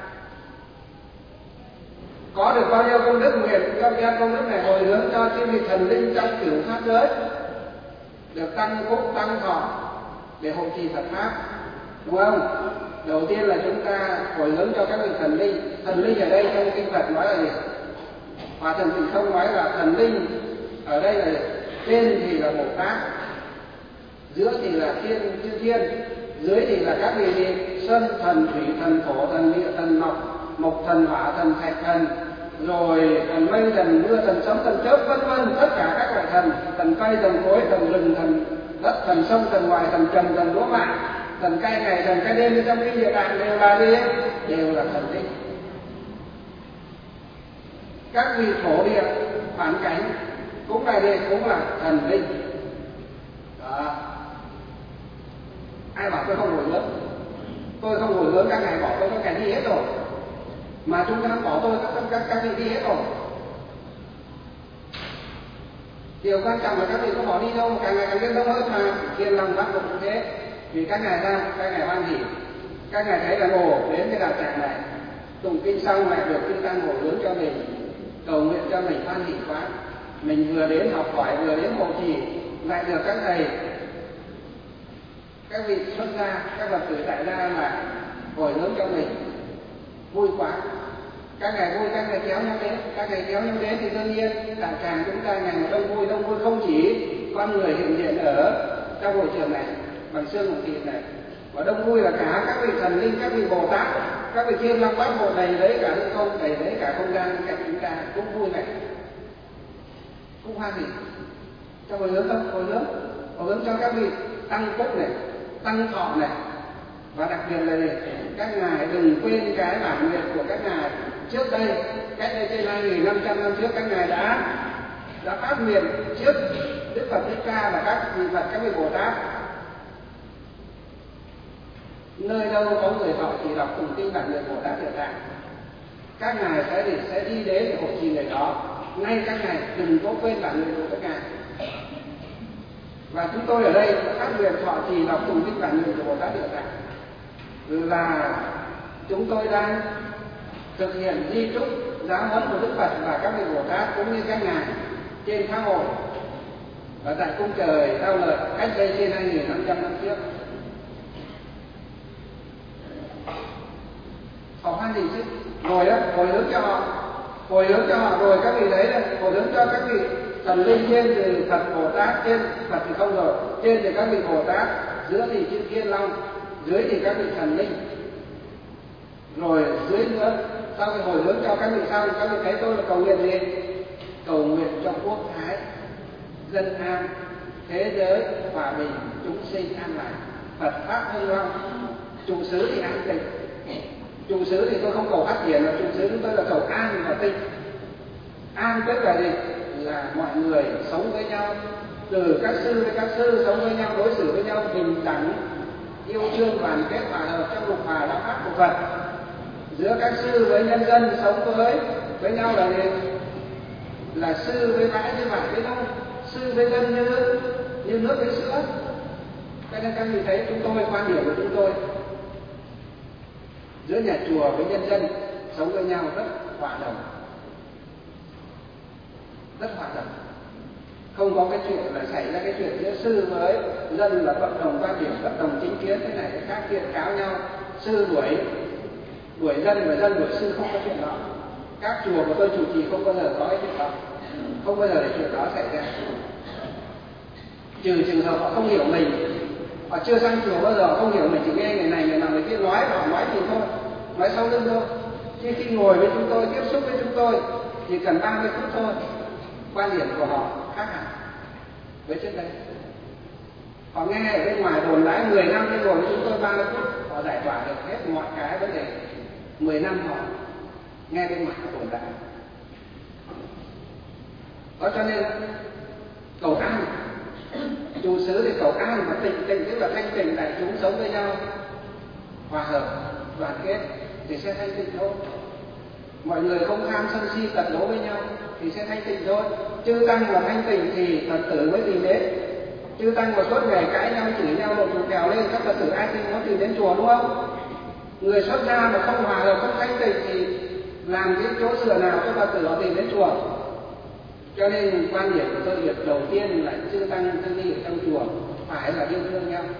Có được bao nhiêu công đức nguyện, cho đem công đức này hồi hướng cho chư vị thần linh trong cửu pháp giới, được tăng phúc tăng thọ để hộ trì Phật pháp, đúng không? Đầu tiên là chúng ta hồi hướng cho các vị thần linh. Thần linh ở đây trong kinh Phật nói là gì? Hòa Thượng Tịnh Không nói là thần linh ở đây là trên thì là Bồ Tát, giữa thì là thiên chư thiên, dưới thì là các vị gì? Sơn thần, thủy thần, thổ thần, địa thần, mộc mộc thần, hỏa thần, thạch thần, rồi thần mây thần, mưa thần, sấm thần, chớp, vân vân, tất cả các loại thần, thần cây, thần cối, thần rừng, thần đất, thần sông, thần ngoài, thần trầm, thần lúa mạ, thần cai ngày, thần cai đêm, trong kinh Địa Tạng đều là gì? Đều là thần linh. Các vị thổ địa phản cảnh cũng là đây, cũng là thần linh. Đó. Ai bảo tôi không hồi hướng? Tôi không hồi hướng, các ngài bỏ tôi, các ngài đi hết rồi. Mà chúng ta bỏ tôi, các các các vị đi hết rồi. Điều quan trọng là các vị có bỏ đi đâu, càng ngày càng đến đông hơn mà. Thiên lòng pháp luật cũng thế. Vì các ngài ra, các ngài hoan hỉ, các ngài thấy là ồ, đến cái đạo tràng này, tụng kinh xong lại được kinh tăng hồi hướng cho mình, cầu nguyện cho mình hoan hỉ quá. Mình vừa đến học hỏi, vừa đến hộ trì, lại được các thầy, các vị xuất gia, các Phật tử tại gia là hồi hướng cho mình, vui quá. Các ngài vui, các ngài kéo nhau đến, các ngài kéo nhau đến thì đương nhiên đạo tràng chúng ta ngày một đông vui. Đông vui không chỉ con người hiện diện ở trong hội trường này bằng xương bằng thịt này, và đông vui là cả các vị thần linh, các vị Bồ Tát, các vị Thiên Long Bát Bộ đầy lấy cả hư không, đầy lấy cả không gian cạnh chúng ta cũng vui này, cũng hoan hỉ. Cho hồi hướng không? Hồi hướng, hồi hướng cho các vị tăng phúc này, tăng thọ này, và đặc biệt là gì? Các ngài đừng quên cái bản nguyện của các ngài trước đây, cách đây trên hai nghìn năm trăm năm trước, các ngài đã đã phát nguyện trước Đức Phật Thích Ca và các vị Phật, các vị Bồ Tát. Nơi đâu có người thọ thì đọc tụng kinh bản nguyện Bồ Tát Địa Tạng, các ngài sẽ đi, sẽ đi đến để hộ trì người đó. Ngay các ngài đừng có quên bản nguyện của các ngài. Và chúng tôi ở đây phát nguyện thọ trì đọc tụng kinh bản nguyện của Bồ Tát Địa Tạng là chúng tôi đang thực hiện di trúc giáo huấn của Đức Phật và các vị Bồ Tát cũng như các ngài trên pháp hội ở tại cung trời Cao Lợi cách đây trên hai nghìn năm trăm năm trước. Họ hoan hỉ chứ, rồi đó, hồi hướng cho họ, hồi hướng cho họ rồi các vị đấy là hồi hướng cho các vị thần linh trên từ Phật Bồ Tát, trên Phật thì không rồi, trên thì các vị Bồ Tát, giữa thì chư Thiên Long, dưới thì các vị thần linh, rồi dưới nữa sau khi hồi hướng cho các vị sau thì các vị thấy tôi là cầu nguyện gì? Cầu nguyện cho quốc thái dân an, thế giới hòa bình, chúng sinh an lạc, Phật pháp hưng long, trụ xứ thì an tịnh. Trụ xứ thì tôi không cầu phát triển, mà trụ xứ chúng tôi là cầu an và tịnh. An tức là gì? Là mọi người sống với nhau, từ các sư với các sư sống với nhau, đối xử với nhau bình đẳng, yêu thương đoàn kết hòa hợp trong lục hòa đạo pháp của Phật. Giữa các sư với nhân dân sống với với nhau là gì? Là sư với vãi với vải với nhau, sư với dân như như nước với sữa. Cho nên các vị thấy chúng tôi, quan điểm của chúng tôi giữa nhà chùa với nhân dân sống với nhau rất hòa đồng, rất hòa đồng, không có cái chuyện là xảy ra cái chuyện giữa sư với dân là bất đồng quan điểm, bất đồng chính kiến, thế này cái khác kiện cáo nhau, sư đuổi đuổi dân và dân đuổi sư, không có chuyện đó. Các chùa của tôi chủ trì không bao giờ có cái chuyện đó, không bao giờ để chuyện đó xảy ra, trừ trường hợp họ không hiểu mình, họ chưa sang chùa bao giờ họ không hiểu mình, chỉ nghe người này người nào người kia nói, họ nói thì thôi, nói sau lưng thôi. Chứ khi ngồi với chúng tôi, tiếp xúc với chúng tôi chỉ cần ba mươi phút thôi, quan điểm của họ khác hẳn với trước đây. Họ nghe ở bên ngoài đồn đãi mười năm cái rồi chúng tôi ba mươi phút họ giải tỏa được hết mọi cái vấn đề. mười năm họ nghe bên ngoài họ đồn đãi. Đó cho nên cầu an, chủ xứ thì cầu an và tịnh tịnh tức là thanh tịnh đại chúng sống với nhau hòa hợp đoàn kết thì sẽ thanh tịnh thôi. Mọi người không tham sân si tật đố với nhau thì sẽ thanh tịnh thôi. Chư tăng mà thanh tịnh thì Phật tử mới tìm đến. Chư tăng mà suốt ngày cãi nhau chửi nhau lộ trục kèo lên, các Phật tử ai tin nó tìm đến chùa đúng không? Người xuất gia mà không hòa hợp không thanh tịnh thì làm cái chỗ sửa nào cho Phật tử họ tìm đến chùa. Cho nên quan điểm của tôi việc đầu tiên là chư tăng tăng ni ở trong chùa phải là yêu thương nhau,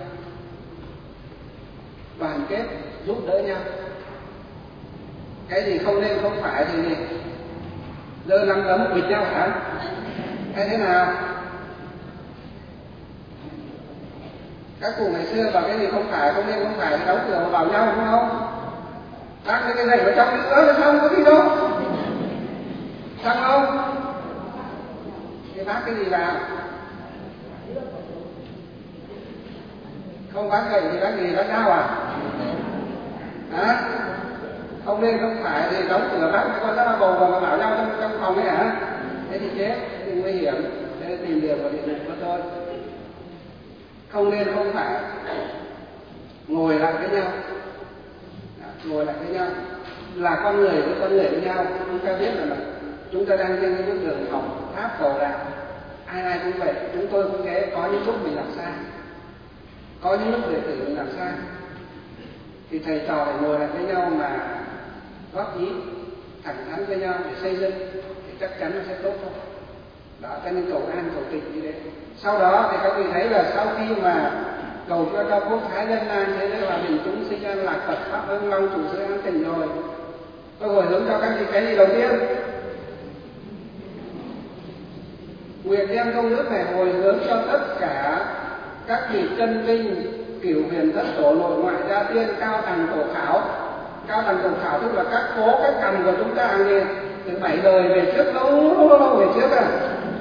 đoàn kết giúp đỡ nhau. Cái gì không nên không phải thì gì giơ nắm đấm quỵt nhau hả? Hay thế nào? Các cụ ngày xưa bảo cái gì không phải không nên không phải thì đóng cửa vào nhau đúng không? Bác lấy cái giày vào trong nữa là xong có gì đâu, xong không? Thì bác cái gì vào? Không bác gậy thì bác gì? Bác đau à? Hả? Không nên không phải thì đóng cửa bác con ra bầu và bảo nhau trong, trong phòng ấy hả? Thế thì chết, thế thì nguy hiểm. Thế nên tìm đường vào địa ngục của tôi. Không nên không phải, ngồi lại với nhau, ngồi lại với nhau là con người với con người với nhau. Chúng ta biết là chúng ta đang trên cái bước đường học pháp cầu đạo, ai ai cũng vậy, chúng tôi cũng thế. Có những lúc mình làm sai, có những lúc đệ tử mình làm sai thì thầy trò phải ngồi lại với nhau mà góp ý thẳng thắn với nhau để xây dựng thì chắc chắn nó sẽ tốt thôi. Đó, cho nên cầu an cầu tịnh như thế. Sau đó thì các vị thấy là sau khi mà cầu cho cho quốc thái dân an thế giới hòa bình chúng sinh an lạc Phật pháp vâng long chủ sự an tịnh rồi, tôi hồi hướng cho các vị cái gì đầu tiên? Nguyện đem công đức này hồi hướng cho tất cả các vị chân linh cửu huyền thất tổ nội ngoại gia tiên cao tầng tổ khảo. Cao tầng tổ khảo tức là các cố các cằm của chúng ta hàng nghìn từ bảy đời về trước, lâu lâu lâu về trước à.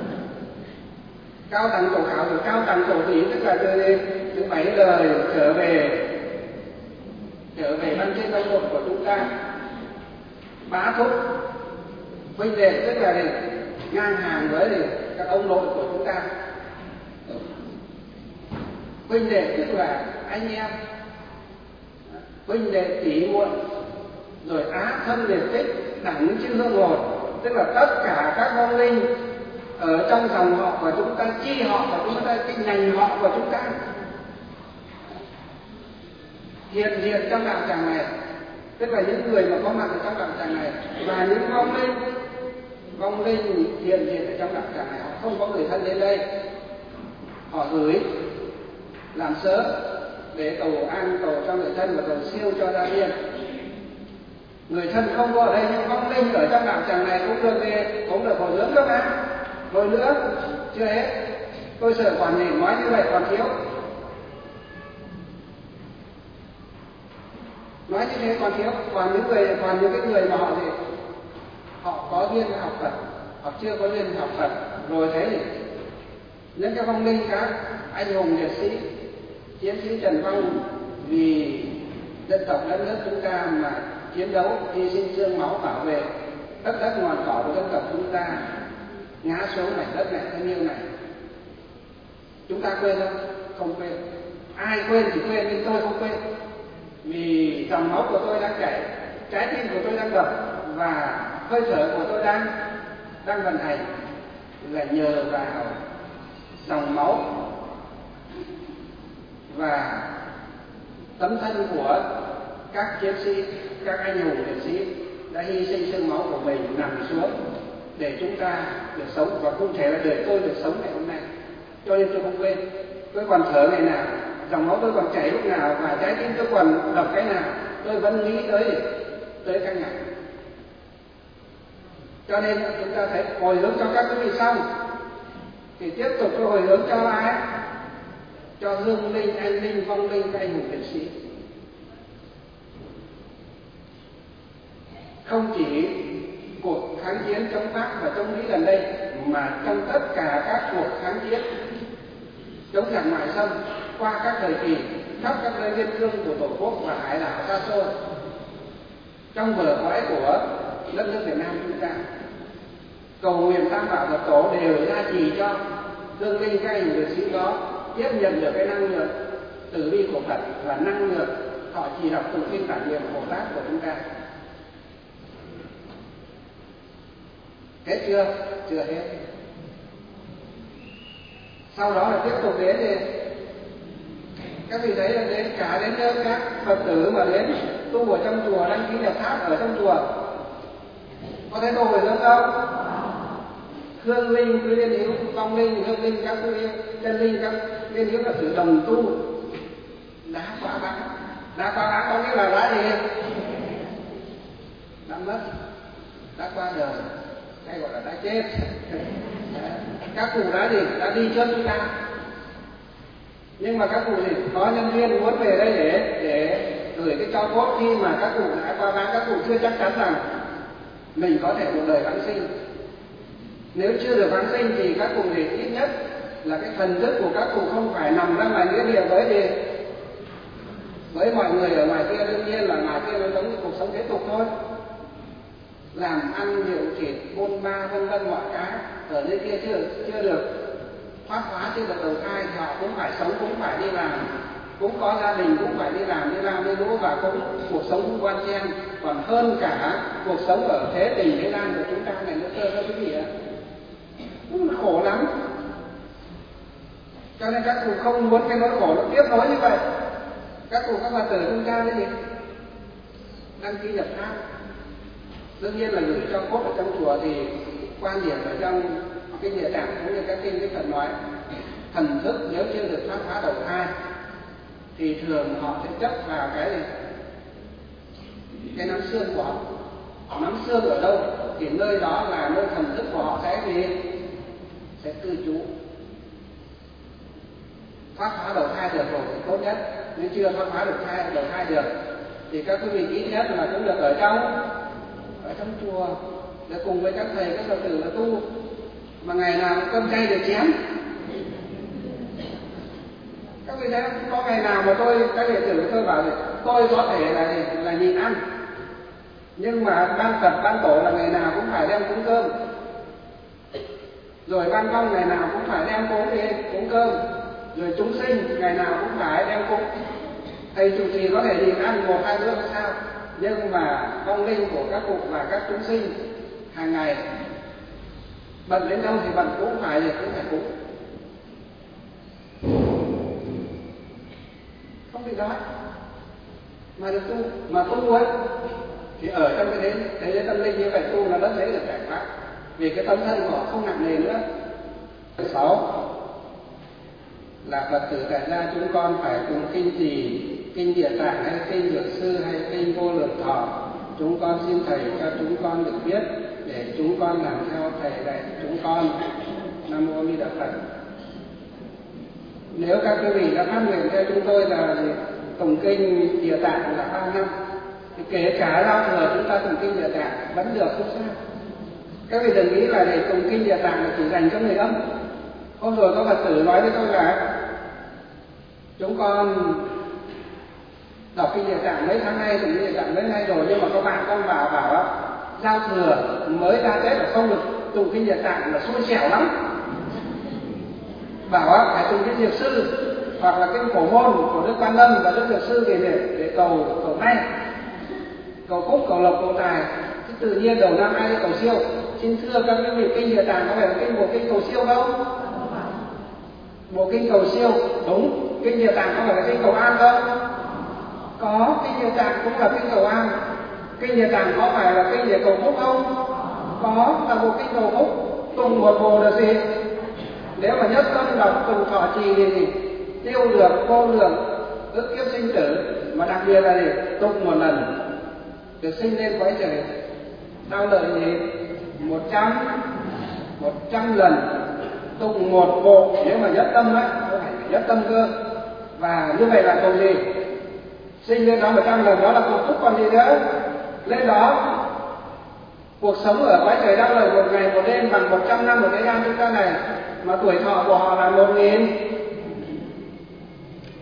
Cao tầng tổ khảo từ cao tầng tổ tỷ tức là từ từ bảy đời trở về trở về văn trên văn một của chúng ta. Bá thúc huynh đệ tức là gì? Ngang hàng với gì? Các ông nội của chúng ta. Huynh đệ tức là anh em, huynh đệ tỷ muội, rồi á thân liệt tích đẳng chư hương hồn tức là tất cả các vong linh ở trong dòng họ của chúng ta, chi họ của chúng ta, cái ngành họ của chúng ta hiện diện trong đạo tràng này, tức là những người mà có mặt ở trong đạo tràng này và những vong linh vong linh hiện diện ở trong đạo tràng này. Họ không có người thân đến đây, họ gửi làm sớm để cầu an cầu cho người thân và cầu siêu cho gia viên. Người thân không có ở đây nhưng vong linh ở trong đạo tràng này cũng được về, cũng được hồi hướng các bạn. Rồi nữa chưa hết, tôi sợ còn gì nói như vậy còn thiếu, nói như thế còn thiếu. Còn những người còn những cái người mà họ gì họ có duyên học Phật hoặc chưa có duyên học Phật rồi thế thì những cái vong linh khác, anh hùng liệt sĩ chiến sĩ Trần Phong vì dân tộc đất nước chúng ta mà chiến đấu hy sinh xương máu bảo vệ đất đất ngọn cỏ của dân tộc chúng ta, ngã xuống mảnh đất này thân yêu này, chúng ta quên không? Không quên. Ai quên thì quên nhưng tôi không quên, vì dòng máu của tôi đang chảy, trái tim của tôi đang đập và hơi thở của tôi đang đang vận hành là nhờ vào dòng máu và tấm thân của các chiến sĩ, các anh hùng liệt sĩ đã hy sinh xương máu của mình nằm xuống để chúng ta được sống, và không thể là để tôi được sống ngày hôm nay. Cho nên tôi không quên, tôi còn thở ngày nào, dòng máu tôi còn chảy lúc nào và trái tim tôi còn đập cái nào, tôi vẫn nghĩ tới tới các ngài. Cho nên chúng ta thấy hồi hướng cho các quý vị xong thì tiếp tục tôi hồi hướng cho ai? Cho hương linh, anh linh, vong linh, anh hùng liệt sĩ. Không chỉ cuộc kháng chiến chống Pháp và chống Mỹ gần đây mà trong tất cả các cuộc kháng chiến chống giặc ngoại xâm qua các thời kỳ khắp các nơi biên cương của Tổ quốc và hải đảo xa xôi trong bờ cõi của đất nước Việt Nam chúng ta. Cầu nguyện Tam Bảo Phật Tổ đều gia trì cho thương binh các anh liệt sĩ đó tiếp nhận được cái năng lượng từ bi của Phật và năng lượng họ chỉ đọc tụng kinh bản nguyện Bồ Tát của chúng ta. Hết chưa? Chưa hết. Sau đó là tiếp tục đến thì các vị thấy là đến cả đến các Phật tử mà đến tu ở trong chùa, đăng ký nhập tháp ở trong chùa, có thấy đồ về lương không? Hương linh, quý liên hữu, vong linh, hương linh, các quý chân linh, các liên hữu Phật tử đồng tu đã quá bán. Đã quá bán có nghĩa là đã gì? Đã mất, đã qua đời, hay gọi là đã chết. Các cụ đã gì? Đã đi trước chúng ta. Nhưng mà các cụ gì? Có nhân viên muốn về đây để để gửi cái cho cốt khi mà các cụ đã qua bán, các cụ chưa chắc chắn rằng mình có thể một đời vãng sinh. Nếu chưa được vãng sinh thì các cụ gì? Ít nhất là cái thần thức của các cụ không phải nằm ra ngoài nghĩa địa với gì? Với mọi người ở ngoài kia, đương nhiên là ngoài kia nó giống như cuộc sống thế tục thôi. Làm ăn rượu thịt, bôn ba vân vân mọi cái ở nơi kia chưa chưa được thoát hóa, chưa được đầu thai thì họ cũng phải sống, cũng phải đi làm, cũng có gia đình, cũng phải đi làm, đi làm đi lũ và cũng cuộc sống cũng quan chen, còn hơn cả cuộc sống ở thế tình thế gian của chúng ta này nữa cơ, các quý vị ạ. Cũng khổ lắm. Cho nên các cụ không muốn cái nỗi khổ nó tiếp nối như vậy. Các cụ các Phật tử chúng ta cái gì? Đăng ký nhập tháp. Đương nhiên là gửi cho cốt ở trong chùa thì quan điểm ở trong cái địa tạng cũng như các kinh cái Phật nói, thần thức nếu chưa được thoát hóa đầu thai thì thường họ sẽ chấp vào cái này, cái nắm xương của họ. Nắm xương ở đâu thì nơi đó là nơi thần thức của họ sẽ gì? Sẽ cư trú. Thoát hóa đầu thai được rồi thì tốt nhất. Nếu chưa thoát hóa được thai đầu thai được thì các quý vị ít nhất là cũng được ở trong ở trong chùa để cùng với các thầy các Phật tử là tu, mà ngày nào cơm chay được chén. Các vị thấy có ngày nào mà tôi các đệ tử của tôi bảo thì tôi có thể là là nhịn ăn, nhưng mà ban Phật ban tổ là ngày nào cũng phải đem cúng cơm, rồi ban vong ngày nào cũng phải đem cúng đi cúng cơm, rồi chúng sinh ngày nào cũng phải đem cúng. Thầy trụ trì có thể nhịn ăn một hai bữa không sao, nhưng mà vong linh của các cụ và các chúng sinh hàng ngày bận đến đâu thì bận cũng phải thì cũng phải cúng, không bị đói mà được tu. Mà tu ấy thì ở trong cái thế thế giới tâm linh như vậy, tu là rất dễ được giải thoát vì cái tâm thân của họ không nặng nề nữa. Sáu là Phật tử tại gia chúng con phải tụng kinh gì, kinh Địa Tạng hay kinh Dược Sư hay kinh Vô Lượng Thọ, chúng con xin thầy cho chúng con được biết để chúng con làm theo thầy dạy chúng con. Nam mô A Di Đà Phật. Nếu các quý vị đã phát nguyện theo chúng tôi là tụng kinh Địa Tạng là ba năm thì kể cả giao thừa chúng ta tụng kinh Địa Tạng vẫn được, không sao. Các vị đừng nghĩ là để tụng kinh Địa Tạng là chỉ dành cho người âm. Hôm rồi có Phật tử nói với tôi là chúng con đọc kinh Địa Tạng mấy tháng nay, tụng kinh Địa Tạng mấy ngày rồi, nhưng mà có bạn con vào bảo á, giao thừa mới ra Tết là không được tụng kinh Địa Tạng là xui xẻo lắm. Bảo á phải tụng kinh Dược Sư hoặc là kinh Phổ Môn của Đức Quan Âm và Đức Dược Sư để để, để cầu cầu may, cầu phúc, cầu lộc, cầu tài. Chứ tự nhiên đầu năm ai đi cầu siêu? Xin thưa các quý vị, kinh Địa Tạng có phải là kinh bộ kinh cầu siêu không? Bộ kinh cầu siêu đúng. Kinh Địa Tạng có phải là kinh cầu an không? Có. Kinh Địa Tạng cũng là kinh cầu an. Kinh Địa Tạng có phải là kinh để cầu phúc không? Có, là bộ kinh cầu phúc. Tùng một bộ là gì? Nếu mà nhất tâm đọc tùng thọ trì thì gì? Tiêu được vô lượng ức kiếp sinh tử, mà đặc biệt là gì? Tụng một lần được sinh lên cõi trời. Đau lợi gì? Một trăm một trăm lần tụng một bộ, nếu mà nhất tâm á, không phải nhất tâm cơ. Và như vậy là cầu gì? Sinh lên đó một trăm lần, đó là cầu phúc còn gì nữa. Lên đó cuộc sống ở cõi trời đau lợi một ngày một đêm bằng một trăm năm ở thế gian chúng ta này, mà tuổi thọ của họ là một nghìn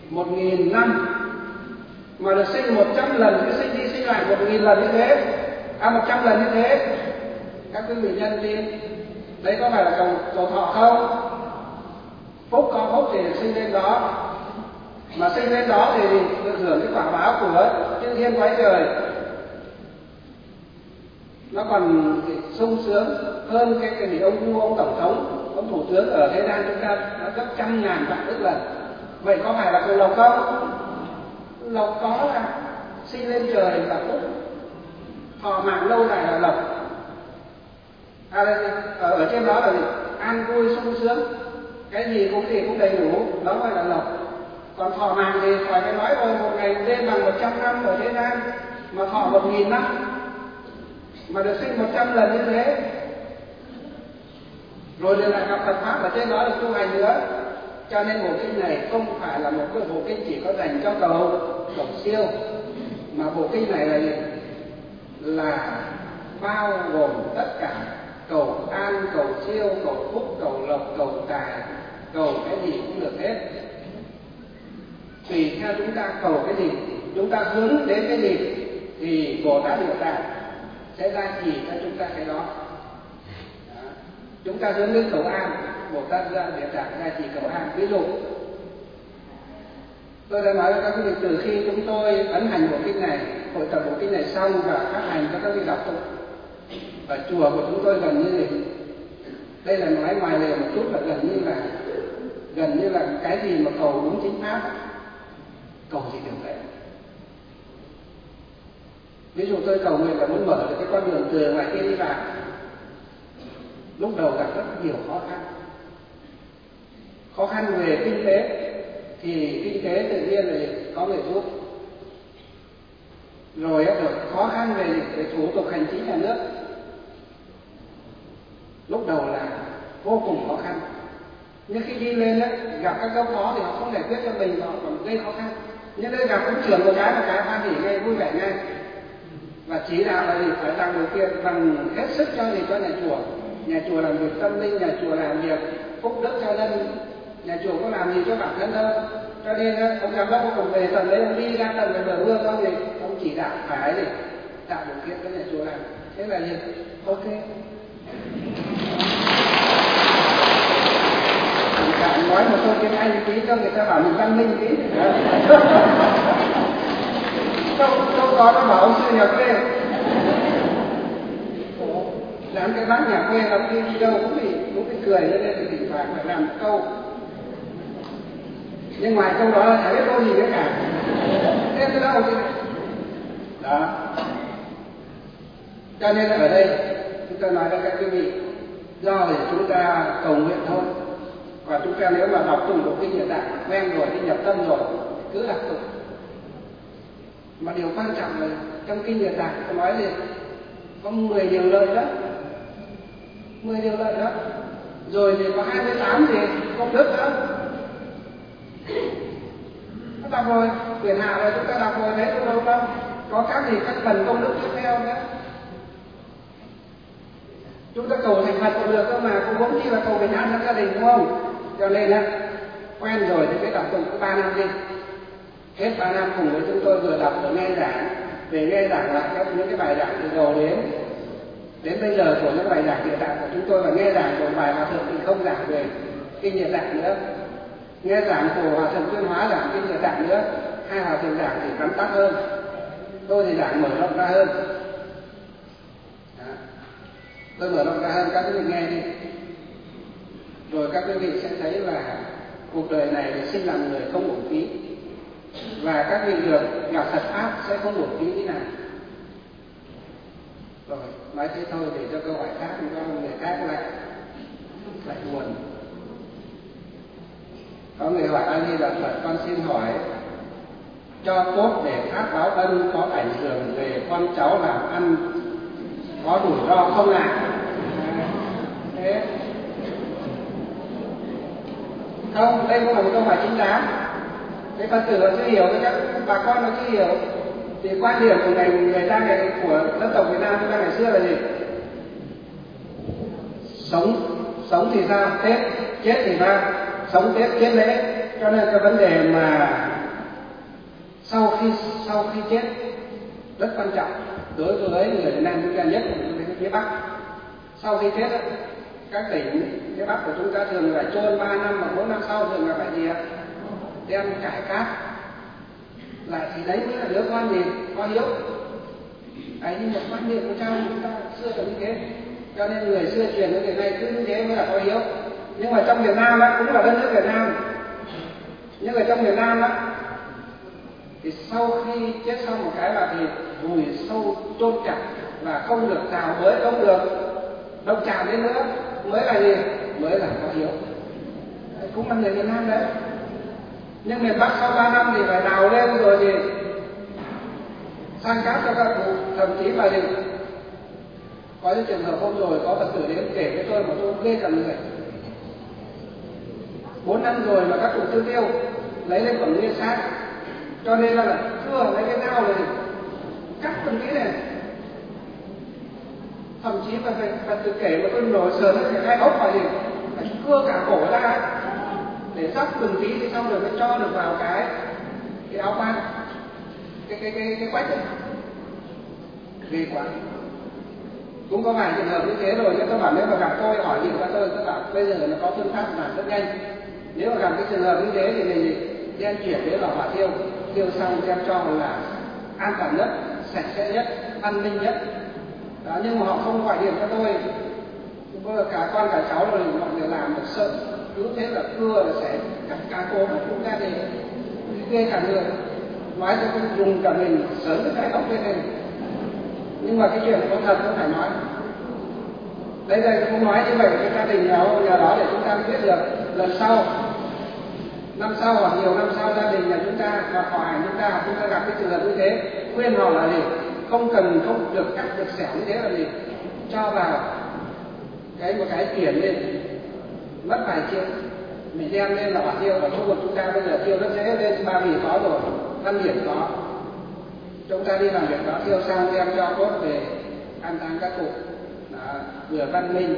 một nghìn năm mà được sinh một trăm lần, cứ sinh đi sinh lại một nghìn lần như thế, à một trăm lần như thế. Các quý vị nhân tin, đấy có phải là cầu, cầu thọ không? Phúc có phúc thì sinh lên đó, mà sinh lên đó thì được hưởng cái quả báo của chư thiên quái trời. Nó còn sung sướng hơn cái cái gì ông vua, ông tổng thống, ông thủ tướng ở thế gian chúng ta nó gấp trăm ngàn vạn ức lần. Vậy có phải là cầu lộc không? Lộc có là sinh lên trời là phúc, thọ mạng lâu dài là lộc. À, ở, ở trên đó là gì? An vui sung sướng, cái gì cũng gì cũng đầy đủ, đó gọi là lộc. Còn thọ mạng thì phải cái nói rồi, một ngày một đêm bằng một trăm năm ở thế gian, mà thọ một nghìn năm, mà được sinh một trăm lần như thế, rồi lại gặp Phật pháp ở trên đó được tu hành nữa. Cho nên bộ kinh này không phải là một cái bộ kinh chỉ có dành cho cầu cầu siêu, mà bộ kinh này là gì? Là bao gồm tất cả cầu an, cầu siêu, cầu phúc, cầu lộc, cầu tài, cầu cái gì cũng được hết. Tùy theo chúng ta cầu cái gì, chúng ta hướng đến cái gì thì Bồ Tát Địa Tạng sẽ ra chỉ cho chúng ta cái đó. Đó. Chúng ta hướng đến cầu an, Bồ Tát ra Địa Tạng ra chỉ cầu an. Ví dụ tôi đã nói với các quý vị, từ khi chúng tôi ấn hành bộ kinh này, hội tập bộ kinh này xong và phát hành cho các quý vị đọc thôi, ở chùa của chúng tôi gần như này, đây là nói ngoài lề một chút, là gần như là gần như là cái gì mà cầu đúng chính pháp, cầu gì được đấy. Ví dụ tôi cầu nguyện là muốn mở được cái con đường từ ngoài kia đi vào, lúc đầu gặp rất nhiều khó khăn. Khó khăn về kinh tế thì kinh tế tự nhiên là có người giúp. Rồi được khó khăn về, về thủ tục hành chính nhà nước, lúc đầu là vô cùng khó khăn. Nhưng khi đi lên đó, gặp các cấp phó thì họ không giải quyết cho mình, họ còn gây khó khăn. Nhưng đây gặp cũng trưởng một cái một cái hoan hỉ ngay, vui vẻ ngay. Và chỉ đạo là gì? Phải tạo điều kiện bằng hết sức cho gì? Cho nhà chùa. Nhà chùa làm việc tâm linh, nhà chùa làm việc phúc đức cho dân, nhà chùa có làm gì cho bản thân đâu. Cho nên ông giám đốc còn về tầng đấy, ông đi ra tầng về bờ mương không gì, ông chỉ đạo phải gì? Tạo điều kiện cho nhà chùa làm. Thế là gì? Ok. Bạn nói một câu tiếng Anh tí cho người ta bảo mình văn minh tí. Đâu, đâu có nó bảo ông sư nhà quê. Làm cái bác nhà quê ông đi đi đâu cũng bị cũng bị cười, cho nên thì phải phải làm một câu. Nhưng ngoài câu đó là chả biết câu gì nữa cả. Thế tới đâu chứ? Đó. Cho nên ở đây chúng ta nói với các quý vị, do thì chúng ta cầu nguyện thôi. Và chúng ta nếu mà đọc tụng bộ kinh Địa Tạng quen rồi, đi nhập tâm rồi, cứ đọc tụng. Mà điều quan trọng là trong kinh Địa Tạng có nói gì? Có mười điều lợi đó, mười điều lợi đó. Rồi thì có hai mươi tám gì công đức đó. Nó đọc rồi, quyền hạ rồi chúng ta đọc rồi đấy, đúng không? Có các gì các phần công đức tiếp theo nữa. Chúng ta cầu thành Phật cũng được cơ mà, cũng vốn chi là cầu bình an cho gia đình, đúng không? Cho nên á, quen rồi thì cái đọc tụng có ba năm đi. Hết ba năm cùng với chúng tôi vừa đọc vừa nghe giảng, về nghe giảng lại các những cái bài giảng từ đầu đến đến bây giờ của những bài giảng Địa Tạng của chúng tôi, và nghe giảng của bài Hòa Thượng thì không giảng về kinh Địa Tạng nữa. Nghe giảng của Hòa Thượng Tuyên Hóa giảng kinh Địa Tạng nữa, hai Hòa Thượng giảng thì vắn tắt hơn, tôi thì giảng mở rộng ra hơn. Đó. Tôi mở rộng ra hơn, các quý vị nghe đi. Rồi các quý vị sẽ thấy là cuộc đời này để sinh làm người không uổng phí, và các vị được gặp Phật pháp sẽ không uổng phí thế nào. Rồi nói thế thôi, để cho câu hỏi khác, cho người khác lại lại buồn. Có người hỏi A Di Đà Phật, con xin hỏi cho tốt để phát báo ân có ảnh hưởng về con cháu làm ăn có rủi ro không ạ? Thế không, đây không phải một câu hỏi chính đáng. Cái Phật tử họ chưa hiểu, các bà con nó chưa hiểu. Thì quan điểm của ngày người ta ngày của dân tộc Việt Nam chúng ta ngày xưa là gì? Sống sống thì sao? Tết, chết thì sao? Sống Tết chết lễ. Cho nên cái vấn đề mà sau khi chết rất quan trọng đối với người Việt Nam chúng ta, nhất là người phía Bắc. Sau khi chết các tỉnh phía Bắc của chúng ta thường phải chôn ba năm hoặc bốn năm sau, thường là phải gì ạ? Đem cải cát lại, thì đấy mới là đứa con gì có hiếu. Đấy, như một quan niệm của cha chúng ta xưa là như thế, cho nên người xưa truyền đến ngày nay cứ như thế mới là có hiếu. Nhưng mà trong Việt Nam đó, cũng là đất nước Việt Nam, nhưng ở trong Việt Nam đó thì sau khi chết xong một cái là thì vùi sâu chôn chặt và không được đào bới, không được động chạm đến nữa, mới là gì? Mới là có hiếu. Đấy, cũng là người Việt Nam đấy. Nhưng miền Bắc sau ba năm thì phải đào lên rồi thì sang cát cho các cụ, thậm chí là gì? Có những trường hợp hôm rồi có Phật tử đến kể với tôi mà tôi ghê cả người. Bốn năm rồi mà các cụ tư tiêu lấy lên còn nguyên xác, cho nên là, là cưa lấy cái dao rồi cắt từng cái này. Thậm chí mà Phật tử kể mà tôi nổi sờ lên cái hai ốc vào gì, phải cưa cả cổ ra để dắt từng tí thì xong rồi mới cho được vào cái cái áo quan, cái cái cái cái quách ấy. Ghê quá. Cũng có vài trường hợp như thế rồi, nhưng tôi bảo nếu mà gặp tôi hỏi gì các tôi, tôi bảo bây giờ nó có phương pháp làm rất nhanh. Nếu mà gặp cái trường hợp như thế thì mình đem chuyển đến lò hỏa thiêu, thiêu xong đem cho là an toàn nhất, sạch sẽ nhất, văn minh nhất. Đó, nhưng mà họ không gọi điện cho tôi, bây giờ cả con cả cháu rồi mọi người làm được sợ, cứ thế là cưa là sẽ cắt cả cổ của chúng ta thì ghê cả người. Nói cho tôi dùng cả mình sớm cái cái ốc lên này. Nhưng mà cái chuyện có thật không phải nói. Đây đây tôi không nói như vậy cái gia đình nào nhà đó để chúng ta biết được lần sau, năm sau hoặc nhiều năm sau gia đình nhà chúng ta và họ hàng chúng ta chúng ta gặp cái trường hợp như thế, khuyên họ là gì? Không cần, không được cắt được xẻo như thế là gì? Cho vào cái một cái tiền lên mất vài triệu, mình đem lên là hỏa thiêu. Ở khu vực chúng ta bây giờ thiêu rất dễ, lên Ba Vì có rồi, Văn Hiển có, chúng ta đi làm việc đó, thiêu xong đem cho cốt về an táng các cụ. Đó, vừa văn minh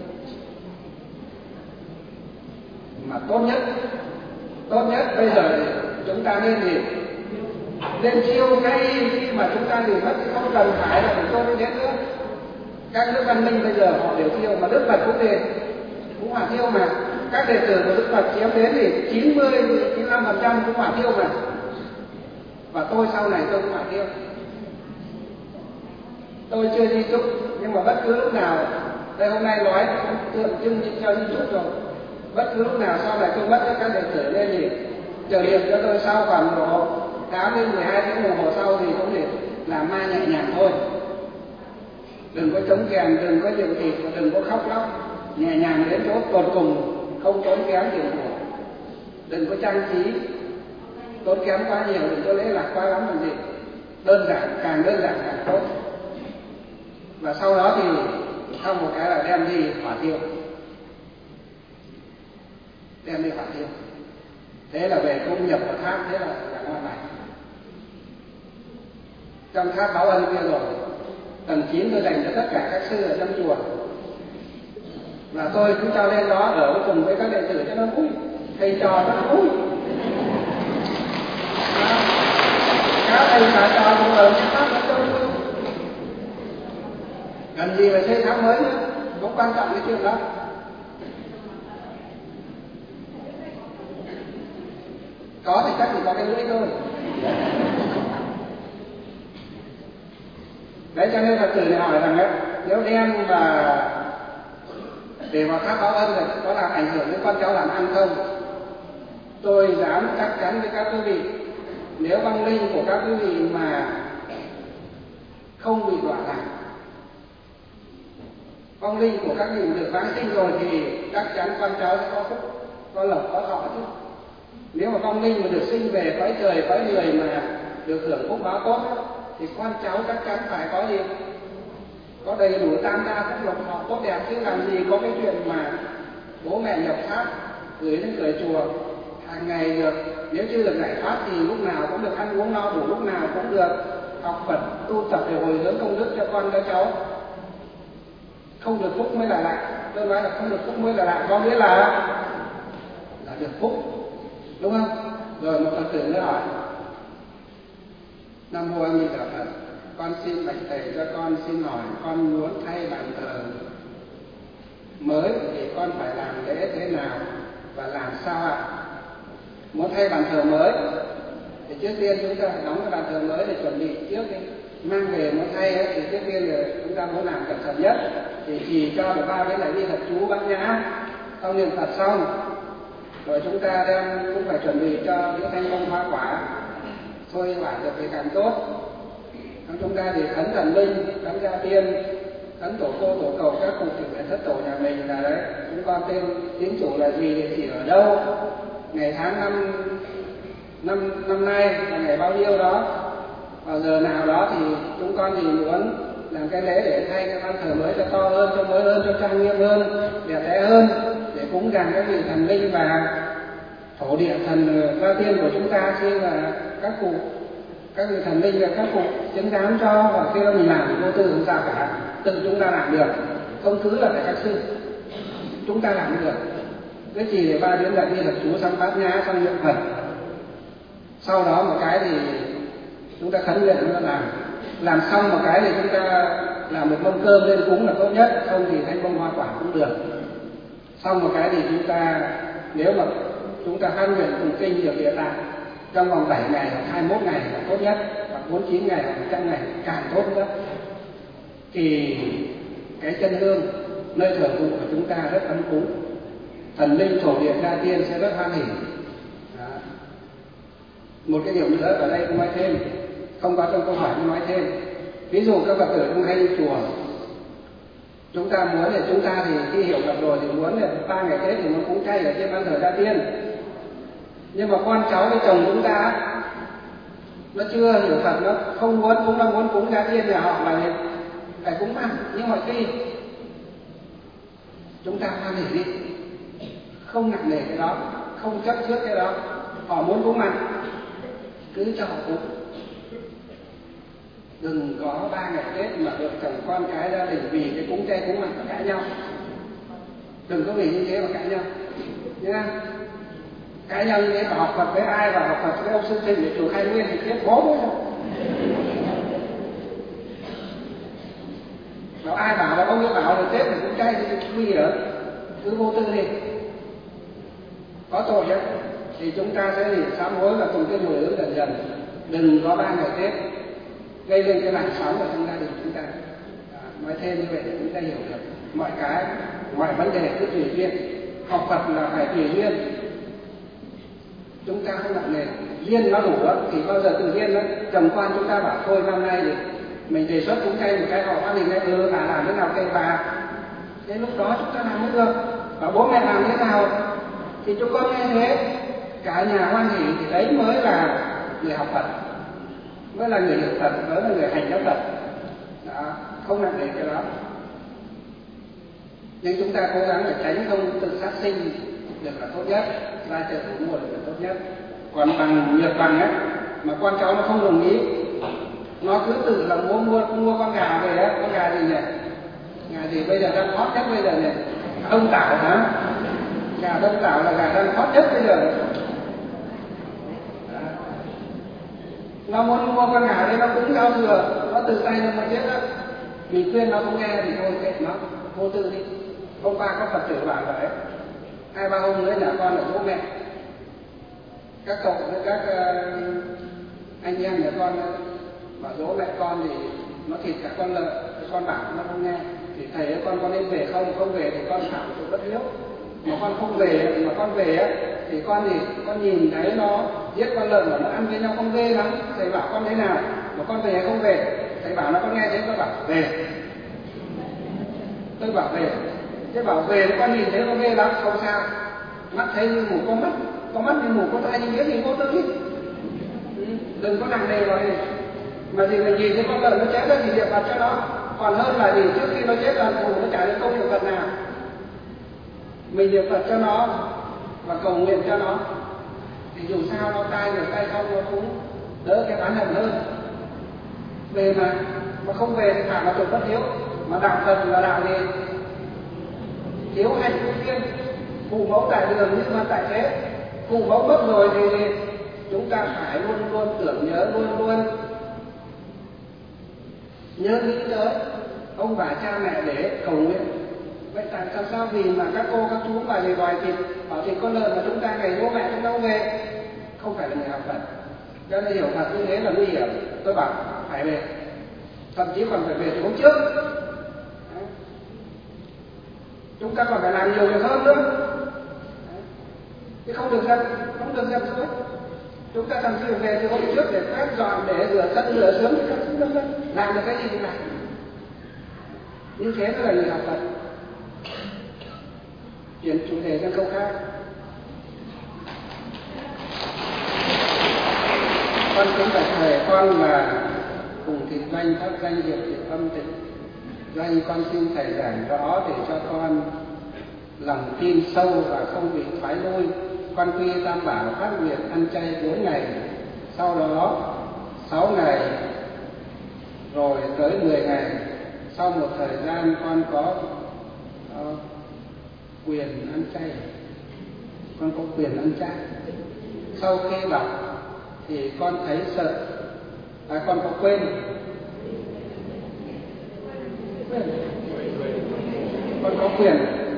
mà tốt nhất. Tốt nhất bây giờ chúng ta nên gì? Nên chiêu ngay khi mà chúng ta bị mất, không cần phải là phải chôn như thế nữa. Các nước văn minh bây giờ họ đều thiêu, mà Đức Phật cũng thế, cũng hỏa thiêu mà. Các đệ tử của Đức Phật chiếm đến thì chín mươi đến chín mươi lăm phần trăm cũng hỏa thiêu mà. Và tôi sau này tôi cũng hỏa thiêu. Tôi chưa di chúc, nhưng mà bất cứ lúc nào, đây hôm nay nói tượng trưng cho di chúc rồi. Bất cứ lúc nào sau này tôi mất các đệ tử lên thì chờ điện cho tôi sau khoảng độ tám đến mười hai tiếng đồng hồ sau thì cũng để làm ma nhẹ nhàng thôi. Đừng có chống kèn, đừng có dựng thịt, đừng có khóc lóc, nhẹ nhàng đến chỗ tột cùng, không tốn kém tiền của, đừng có trang trí tốn kém quá nhiều, đừng có lễ lạc quá lắm làm gì, đơn giản, càng đơn giản càng tốt. Và sau đó thì xong một cái là đem đi hỏa thiêu, đem đi hỏa thiêu. Thế là về cũng nhập vào tháp, thế là là ngon lành. Trong tháp báo ân kia rồi, tầng chín tôi dành cho tất cả các sư ở trong chùa, và tôi cũng cho lên đó ở cùng với các đệ tử cho nó vui, thầy trò cho nó vui. Các thầy cả trò cùng ở trong tháp cho nó vui. Cần gì phải xây tháp mới nữa, không quan trọng cái chuyện đó. Có thì chắc chỉ có cái lưỡi thôi. Đấy, cho nên là từ này hỏi rằng ấy, nếu đem mà để vào tháp báo ân là có làm ảnh hưởng đến con cháu làm ăn không? Tôi dám chắc chắn với các quý vị, nếu vong linh của các quý vị mà không bị đọa lạc, vong linh của các vị được vãng sinh rồi thì chắc chắn con cháu sẽ có phúc, có lộc, có thọ chứ. Nếu mà vong linh mà được sinh về cõi trời, cõi người mà được hưởng phúc báo tốt thì con cháu chắc chắn phải có gì? Có đầy đủ tam gia phúc lộc thọ tốt đẹp, chứ làm gì có cái chuyện mà bố mẹ nhập tháp gửi đến cửa chùa hàng ngày được. Nếu chưa được giải thoát thì lúc nào cũng được ăn uống no đủ, lúc nào cũng được học Phật tu tập để hồi hướng công đức cho con cho cháu. Không được phúc mới là lạ. Tôi nói là không được phúc mới là lạ, có nghĩa là là được phúc, đúng không? Rồi một Phật tử nữa hỏi, Nam mô A Di Đà Phật. Con xin bạch thầy cho con xin hỏi, con muốn thay bàn thờ mới thì con phải làm lễ thế nào và làm sao ạ? Muốn thay bàn thờ mới thì trước tiên chúng ta phải đóng cái bàn thờ mới để chuẩn bị trước đi. Mang về muốn thay ấy, thì trước tiên là chúng ta muốn làm cẩn thận nhất thì chỉ cho được ba cái lại đi thật chú bát nhã, sau niệm Phật xong rồi chúng ta đem cũng phải chuẩn bị cho những thanh phong hoa quả, thôi quả được thì càng tốt. Còn chúng ta thì khấn thần linh, khấn gia tiên, khấn tổ cô tổ cầu các cụ thực hiện thất tổ nhà mình là đấy, chúng con tên tín chủ là gì, địa chỉ ở đâu, ngày tháng năm năm năm nay là ngày bao nhiêu đó, vào giờ nào đó thì chúng con thì muốn làm cái lễ để thay cái ban thờ mới cho to hơn, cho mới hơn, cho trang nghiêm hơn, đẹp đẽ hơn, để cúng dường các vị thần linh và thổ địa thần gia tiên của chúng ta, khi là các cụ các vị thần linh và các cụ chứng giám cho, và khi đó mình làm thì vô tư không sao cả, tự chúng ta làm được, không cứ là phải các sư, chúng ta làm được. Cái gì để ba biến đặt đi thật chú xong bát nhã xong niệm Phật, sau đó một cái thì chúng ta khấn nguyện chúng ta làm làm xong một cái thì chúng ta làm một mâm cơm lên cúng là tốt nhất, không thì thanh bông hoa quả cũng được. Xong một cái thì chúng ta nếu mà chúng ta phát nguyện cùng kinh được địa tạng trong vòng bảy ngày hoặc hai mươi mốt ngày là tốt nhất, hoặc bốn mươi chín ngày hoặc một trăm ngày càng tốt nữa, thì cái chân hương nơi thờ cụ của chúng ta rất ấm cúng, thần linh thổ địa gia tiên sẽ rất hoan hỉ. Một cái điều nữa ở đây cũng nói thêm, không có trong câu hỏi cũng nói thêm, ví dụ các Phật tử cũng hay đi chùa, chúng ta muốn thì chúng ta thì khi hiểu Phật rồi thì muốn là ba ngày Tết thì muốn cúng chay ở trên ban thờ gia tiên, nhưng mà con cháu với chồng chúng ta nó chưa hiểu Phật, nó không muốn, cũng là muốn cúng gia tiên nhà họ là phải cúng ăn, nhưng mọi khi chúng ta hoan hỉ đi, không nặng nề cái đó, không chấp trước cái đó, họ muốn cúng ăn cứ cho họ cúng. Đừng có ba ngày Tết mà vợ chồng con cái gia đình vì cái cúng chay cúng ăn mà cãi nhau, đừng có vì như thế mà cãi nhau nhá. Cãi nhau như thế mà học Phật với ai, và học Phật với ông sư thịnh để chùa Khai Nguyên thì chết bố mới rồi. Bảo ai bảo là ông ấy bảo là Tết là cúng chay thì nguy hiểm, cứ vô tư đi, có tội chứ. Thì chúng ta sẽ thì sám hối và cùng cái hồi hướng dần dần, đừng có ba ngày Tết gây lên cái làn sóng ở trong gia đình chúng ta. À, nói thêm như vậy để chúng ta hiểu được mọi cái, mọi vấn đề cứ tùy duyên, học Phật là phải tùy duyên, chúng ta không nặng nề, duyên nó đủ đó, thì bao giờ tự nhiên đó, chồng con chúng ta bảo thôi năm nay thì mình đề xuất cúng chay một cái, họ phát hình ngay ừ bà làm thế nào cây bà, thế lúc đó chúng ta làm mới được. Và bố mẹ làm thế nào thì chúng con nghe thế, cả nhà hoan hỉ thì đấy mới là người học Phật, mới là người hiểu Phật, mới là người hành giáo Phật. Đó, không nặng nề cái đó. Nhưng chúng ta cố gắng để tránh không tự sát sinh được là tốt nhất, ra chợ thủ mua được là tốt nhất. Còn bằng nhược bằng á, mà con cháu nó không đồng ý, nó cứ tự là mua mua mua con gà về á, con gà gì nhỉ? Gà gì bây giờ đang hot nhất bây giờ nhỉ? Đông Tảo hả? Gà Đông Tảo là gà đang hot nhất bây giờ. Nó muốn mua con gà đấy, nó cũng giao thừa, nó tự tay nó mà chết đó. Mình khuyên nó không nghe thì thôi kệ nó, vô tư đi. Hôm qua có Phật tử bảo vậy, hai ba hôm nữa nhà con ở bố mẹ, các cậu với các uh, anh em nhà con mà dỗ mẹ con thì nó thịt cả con lợn, con bảo nó không nghe, thì thầy ơi con con nên về không, không về thì con thảo sự bất hiếu, mà con không về mà con về á thì con thì con nhìn thấy nó giết con lợn mà nó ăn với nhau con ghê lắm, thầy bảo con thế nào, mà con về hay không về, thầy bảo nó con nghe thế, con bảo về, tôi bảo về, thế bảo về thì con nhìn thấy con ghê lắm, không sao, mắt thấy như mù con mắt, con mắt như mù con tai như nghĩa thì vô tư đi, đừng có nặng nề vào đi, mà gì mình nhìn thấy con lợn nó chết đó thì niệm Phật cho nó, còn hơn là gì trước khi nó chết là thù nó trả được công niệm Phật nào, mình niệm Phật cho nó và cầu nguyện cho nó, thì dù sao nó tai được tay không nó cũng đỡ cái oán hận hơn. Về mà mà không về thì thả là tội bất hiếu, mà đạo Phật là đạo gì? Hiếu hạnh ưu tiên, phụ mẫu tại đường nhưng mà tại thế, phụ mẫu mất rồi thì chúng ta phải luôn luôn tưởng nhớ, luôn luôn nhớ nghĩ tới ông bà cha mẹ để cầu nguyện. Vậy tại sao sao vì mà các cô các chú bà về đòi thịt bảo thịt con lợn mà chúng ta ngày bố mẹ chúng đâu về, không phải là người học Phật. Cho nên hiểu Phật như thế là nguy hiểm. Tôi bảo phải về, thậm chí còn phải về từ hôm trước. Đấy. Chúng ta còn phải làm nhiều việc hơn nữa. Đấy. Chứ không được dân, không được dân thôi. Chúng ta thậm chí về từ hôm trước để quét dọn, để rửa sân rửa sướng thì các thứ vân vân, làm được cái gì thì làm. Như thế mới là người học Phật. Chuyển chủ đề sang câu khác. Con kính bạch thầy, con là cùng thịt doanh pháp danh hiệu hiệu âm tịnh. Doanh con xin thầy giảng rõ để cho con lòng tin sâu và không bị thoái lui. Con quy tam bảo phát nguyện ăn chay bốn ngày, sau đó sáu ngày, rồi tới mười ngày. Sau một thời gian con có uh, quyền ăn chay, con có quyền ăn chay. Sau khi đọc thì con thấy sợ, à, con có quên. Con có quyền.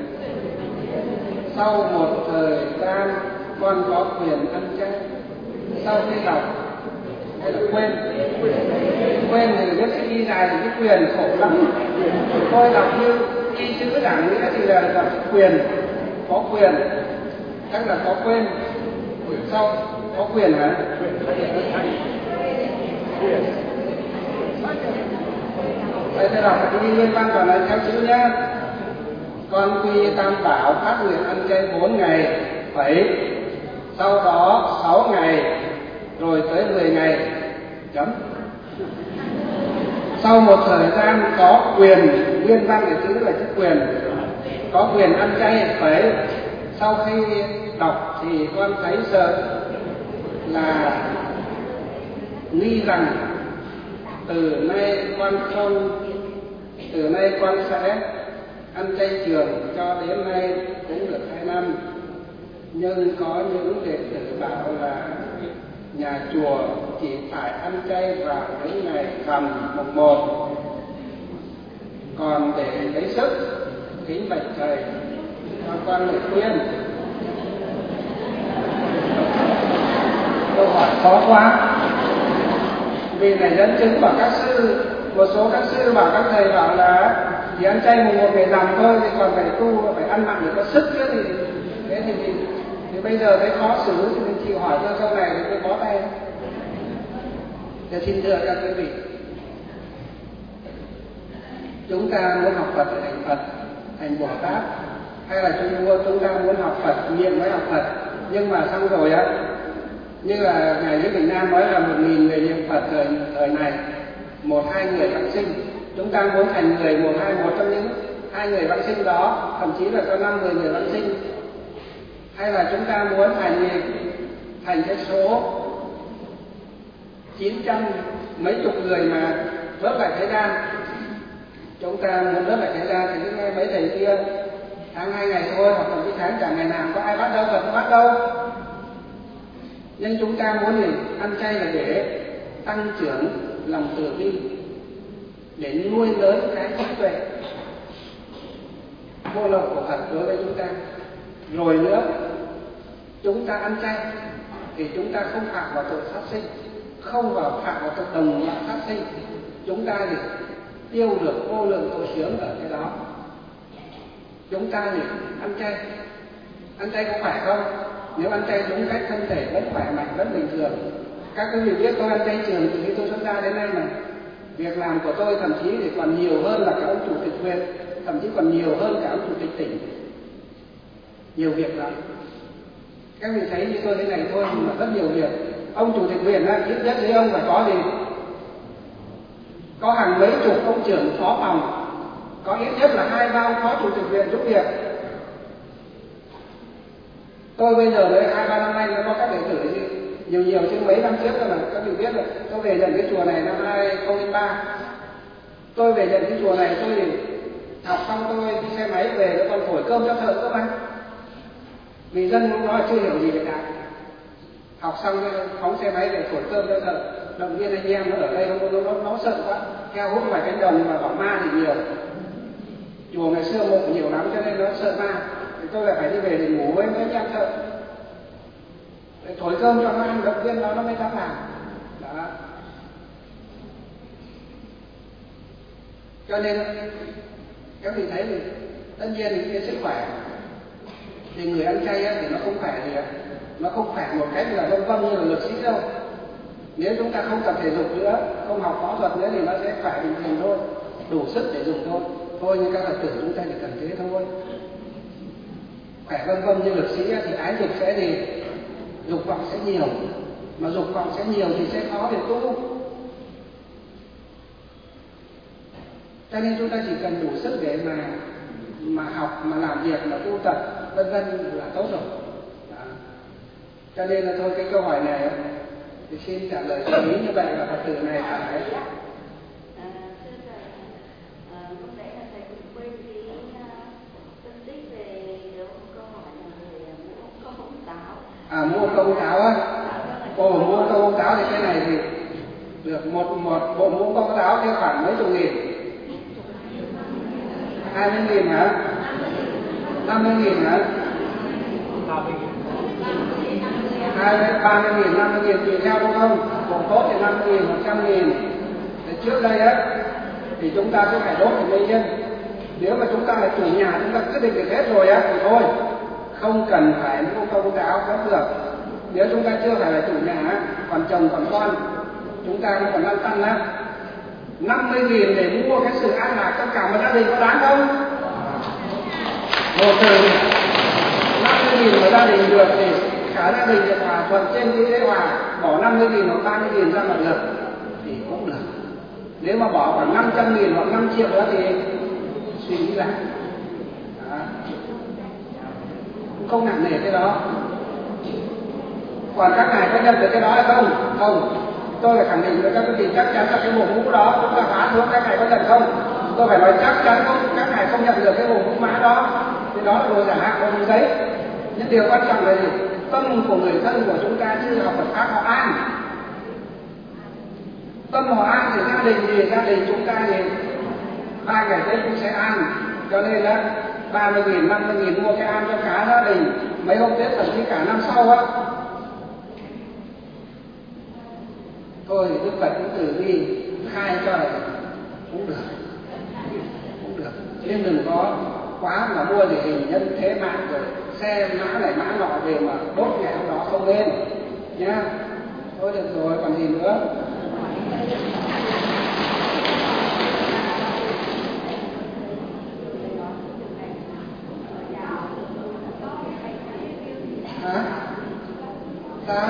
Sau một thời gian con có quyền ăn chay. Sau khi đọc hay là quên? Quên thì rất sẽ ghi dài thì cái quyền khổ lắm. Tôi đọc như y chữ giảng nghĩa thì là đọc quyền, có quyền, chắc là có quên. Sau có quyền hả? Đây tôi đọc cái nguyên văn còn là theo chữ nhá. Con quy tam bảo phát nguyện ăn chay bốn ngày, phẩy, sau đó sáu ngày, rồi tới mười ngày, chấm. Sau một thời gian có quyền, nguyên văn để chữ là chữ quyền, có quyền ăn chay, phẩy. Sau khi đọc thì con thấy sợ là nghi rằng từ nay con không, từ nay con sẽ ăn chay trường, cho đến nay cũng được hai năm. Nhưng có những đệ tử bảo là nhà chùa chỉ phải ăn chay vào những ngày rằm mùng một. Còn để lấy sức, kính bạch thầy cho con lời khuyên. Câu hỏi khó quá. Vì này dẫn chứng bảo các sư, một số các sư bảo các thầy bảo là chỉ ăn chay mùng một ngày rằm thôi, thì còn phải tu, phải ăn mặn để có sức chứ. Thì thế thì, thì, thì bây giờ thấy khó xử thì mình chịu hỏi cho sau này thì tôi có tay. Thì xin thưa các quý vị, chúng ta muốn học Phật để thành Phật, thành Bồ Tát, hay là chúng ta muốn học Phật, niệm mới học Phật, nhưng mà xong rồi á, như là ngài Lý Bình Nam nói là một nghìn người niệm Phật thời thời này, một hai người vãng sinh. Chúng ta muốn thành người một hai một trong những hai người vãng sinh đó, thậm chí là có năm mười người vãng sinh, hay là chúng ta muốn thành thành cái số chín trăm mấy chục người mà rớt lại thế gian. Chúng ta muốn rớt lại thế gian thì những nghe mấy thầy kia tháng hai ngày thôi, hoặc thậm chí tháng cả ngày nào có ai bắt đâu, Phật không bắt đâu. Nhưng chúng ta muốn gì? Ăn chay là để tăng trưởng lòng từ bi, để nuôi lớn cái trí tuệ vô lậu của Phật đối với chúng ta. Rồi nữa, chúng ta ăn chay thì chúng ta không phạm vào tội sát sinh, không vào phạm vào tội đồng loại sát sinh. Chúng ta thì tiêu được vô lượng tội chướng ở cái đó. Chúng ta thì ăn chay, ăn chay có phải không? Nếu ăn chay đúng cách, thân thể vẫn khỏe mạnh, vẫn bình thường. Các quý vị biết tôi ăn chay trường từ khi tôi xuất gia đến nay mà. Việc làm của tôi thậm chí thì còn nhiều hơn là cả ông chủ tịch huyện, thậm chí còn nhiều hơn cả ông chủ tịch tỉnh. Nhiều việc lắm. Các vị thấy như tôi thế này thôi nhưng mà rất nhiều việc. Ông chủ tịch huyện á, ít nhất với ông phải có gì? Có hàng mấy chục ông trưởng phó phòng, có ít nhất là hai ba ông phó chủ tịch huyện giúp việc. Tôi bây giờ đấy hai ba năm nay mới có các đệ tử gì nhiều nhiều chứ mấy năm trước rồi mà các vị biết rồi. Tôi về nhận cái chùa này năm hai không không ba. Tôi về nhận cái chùa này tôi thì học xong tôi đi xe máy về tôi còn thổi cơm cho thợ cơ mà. Vì dân lúc đó chưa hiểu gì về cả. học xong cái phóng xe máy để thổi cơm cho thợ, động viên anh em nó ở đây nó nó nó sợ quá, heo hút ngoài cánh đồng mà bảo ma thì nhiều, chùa ngày xưa mộ nhiều lắm cho nên nó sợ ma, thì tôi lại phải đi về để ngủ với mấy anh em thợ, để thổi cơm cho nó ăn, động viên nó nó mới dám làm. Đó. Cho nên các vị thấy thì tất nhiên thì cái sức khỏe thì người ăn chay thì nó không phải thì nó không phải một cách là vân vân như là lực sĩ đâu. Nếu chúng ta không tập thể dục nữa, không học võ thuật nữa thì nó sẽ khỏe bình thường thôi, đủ sức để dùng thôi. Thôi như các Phật tử chúng ta chỉ cần thế thôi. Khỏe vân vân như lực sĩ thì ái dục sẽ gì? Dục vọng sẽ nhiều, mà dục vọng sẽ nhiều thì sẽ khó để tu. Cho nên chúng ta chỉ cần đủ sức để mà mà học, mà làm việc, mà tu tập vân vân là tốt rồi. Đó. Cho nên là thôi cái câu hỏi này thì xin trả lời cho ý như vậy là Phật tử này phải. À, mua câu táo á. Ồ, mua câu táo thì cái này thì được một một bộ mua câu táo theo khoảng mấy chục nghìn. Hai mươi nghìn hả? Năm mươi nghìn hả? Hai mươi, ba mươi nghìn, năm mươi nghìn tùy theo đúng không? Bộ tốt thì năm mươi nghìn, một trăm nghìn. Để trước đây á thì chúng ta sẽ phải đốt một nguyên nhân. Nếu mà chúng ta là chủ nhà, chúng ta quyết định được hết rồi á thì thôi, không cần phải mua câu táo vẫn được. Nếu chúng ta chưa phải là chủ nhà, còn chồng còn con, chúng ta cũng còn lăn tăn á, năm mươi nghìn để mua cái sự an lạc cho cả một gia đình có đáng không? Một từ năm mươi nghìn mà gia đình được thì cả gia đình được hòa thuận trên cái lễ hòa, bỏ năm mươi nghìn hoặc ba mươi nghìn ra mà được thì cũng được. Nếu mà bỏ khoảng năm trăm nghìn hoặc năm triệu đó thì suy nghĩ lại. Đó. Không nặng nề cái đó. Còn các ngài có nhận được cái đó hay không? Không. Tôi phải khẳng định với các quý vị chắc chắn là cái bộ mũ đó chúng ta phá xuống, các ngài có nhận không? Tôi phải nói chắc chắn không, các ngài không nhận được cái bộ mũ mã đó. Thì đó là đồ giả, đồ giấy. Nhưng điều quan trọng là gì? Tâm của người thân của chúng ta chứ học Phật pháp họ an. Tâm họ an thì gia đình gì? Gia đình chúng ta thì ba ngày Tết cũng sẽ an. Cho nên đó ba mươi nghìn, năm mươi nghìn mua cái an cho cả gia đình. Mấy hôm Tết thậm chí cả năm sau á. Thôi Đức Phật cũng từ bi khai cho này cũng được, cũng được. Nhưng đừng có quá mà mua để hình nhân thế mạng rồi xe mã này mã nọ về mà đốt ngày hôm đó không nên nhá. Thôi được rồi, còn gì nữa. Hả? Sao?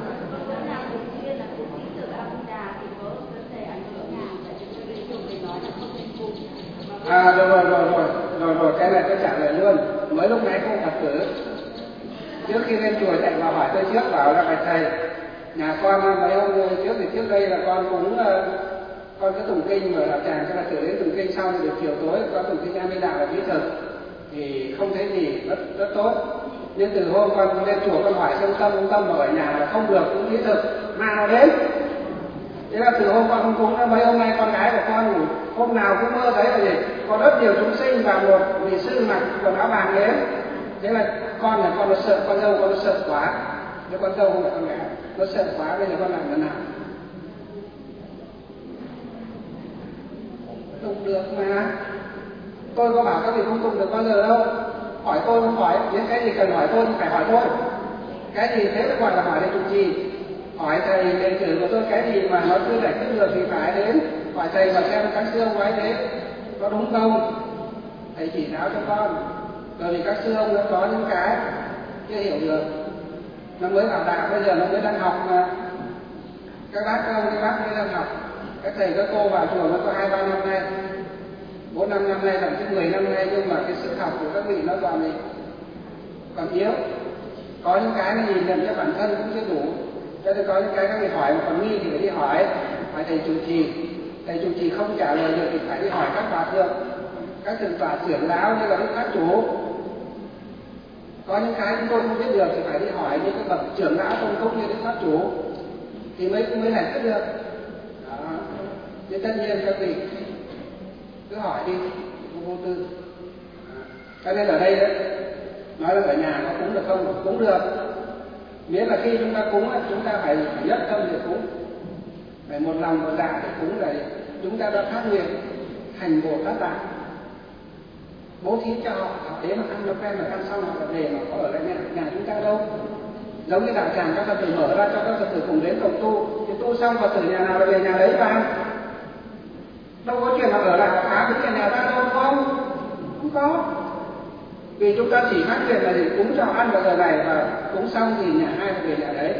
À rồi rồi rồi rồi rồi rồi cái này tôi trả lời luôn. Mới lúc nãy cô Phật tử trước khi lên chùa chạy vào hỏi tôi trước, bảo là phải thầy nhà con mấy hôm trước thì trước đây là con cũng con cứ tụng kinh rồi là chàng cho là tử đến tụng kinh xong thì được chiều tối con tụng kinh A Di Đà và trí thực thì không thấy gì, rất rất tốt. Nhưng từ hôm con lên chùa con hỏi xem tâm ông tâm ở nhà là không được cũng trí thực mà nó đến. Thế là từ hôm con không cúng, mấy hôm nay con gái của con ngủ, hôm nào cũng mơ thấy là gì? Có rất nhiều chúng sinh và một vị sư mặc quần áo vàng đến. Thế là con là con nó sợ, con dâu con nó sợ quá. Nếu con dâu không phải con gái, nó sợ quá, bây giờ con làm thế nào? Tụng được mà. Tôi có bảo các vị không tụng được bao giờ đâu. Hỏi tôi không hỏi, những cái gì cần hỏi tôi phải hỏi tôi. Cái gì thế mới gọi là hỏi để tụng trì. Hỏi thầy đệ tử của tôi cái gì mà nó cứ giải quyết được thì phải đến hỏi thầy và xem các sư ông ấy thế có đúng không, thầy chỉ giáo cho con. Bởi vì các sư ông nó có những cái chưa hiểu được, nó mới vào đạo, bây giờ nó mới đang học mà. Các bác ông, các bác mới đang học, các thầy các cô vào chùa nó có hai ba năm nay, bốn năm năm nay, thậm chí mười năm nay, nhưng mà cái sức học của các vị nó còn gì còn yếu. Có những cái nó nhìn nhận cho bản thân cũng chưa đủ. Cho nên có những cái các vị hỏi mà còn nghi thì phải đi hỏi, hỏi thầy trụ trì. Thầy trụ trì không trả lời được thì phải đi hỏi các hòa thượng, các thượng tọa trưởng lão như là Đức Pháp Chủ. Có những cái chúng tôi không biết được thì phải đi hỏi những cái bậc trưởng lão công túc như Đức Pháp Chủ thì mới mới giải thích được. Đó. Nhưng tất nhiên các vị cứ hỏi đi, không vô tư. Cho nên ở đây đấy, nói là ở nhà có cúng được không? Cúng được. Miễn là khi chúng ta cúng, chúng ta phải nhất tâm để cúng, phải một lòng một dạ để cúng, là chúng ta đã phát nguyện hành Bồ Tát Đạo, bố thí cho họ, họ đến mà ăn nó quen mà ăn xong họ là về mà có ở lại nhà, nhà chúng ta đâu. Giống như đạo tràng các Phật tử mở ra cho các Phật tử cùng đến cộng tu, thì tu xong Phật tử nhà nào là về nhà đấy và ăn. Đâu có chuyện mà ở lại họ phá với nhà nhà ta đâu, không? Không có. Vì chúng ta chỉ phát nguyện là gì? Cúng cho ăn vào giờ này và cúng xong thì nhà ai về nhà đấy.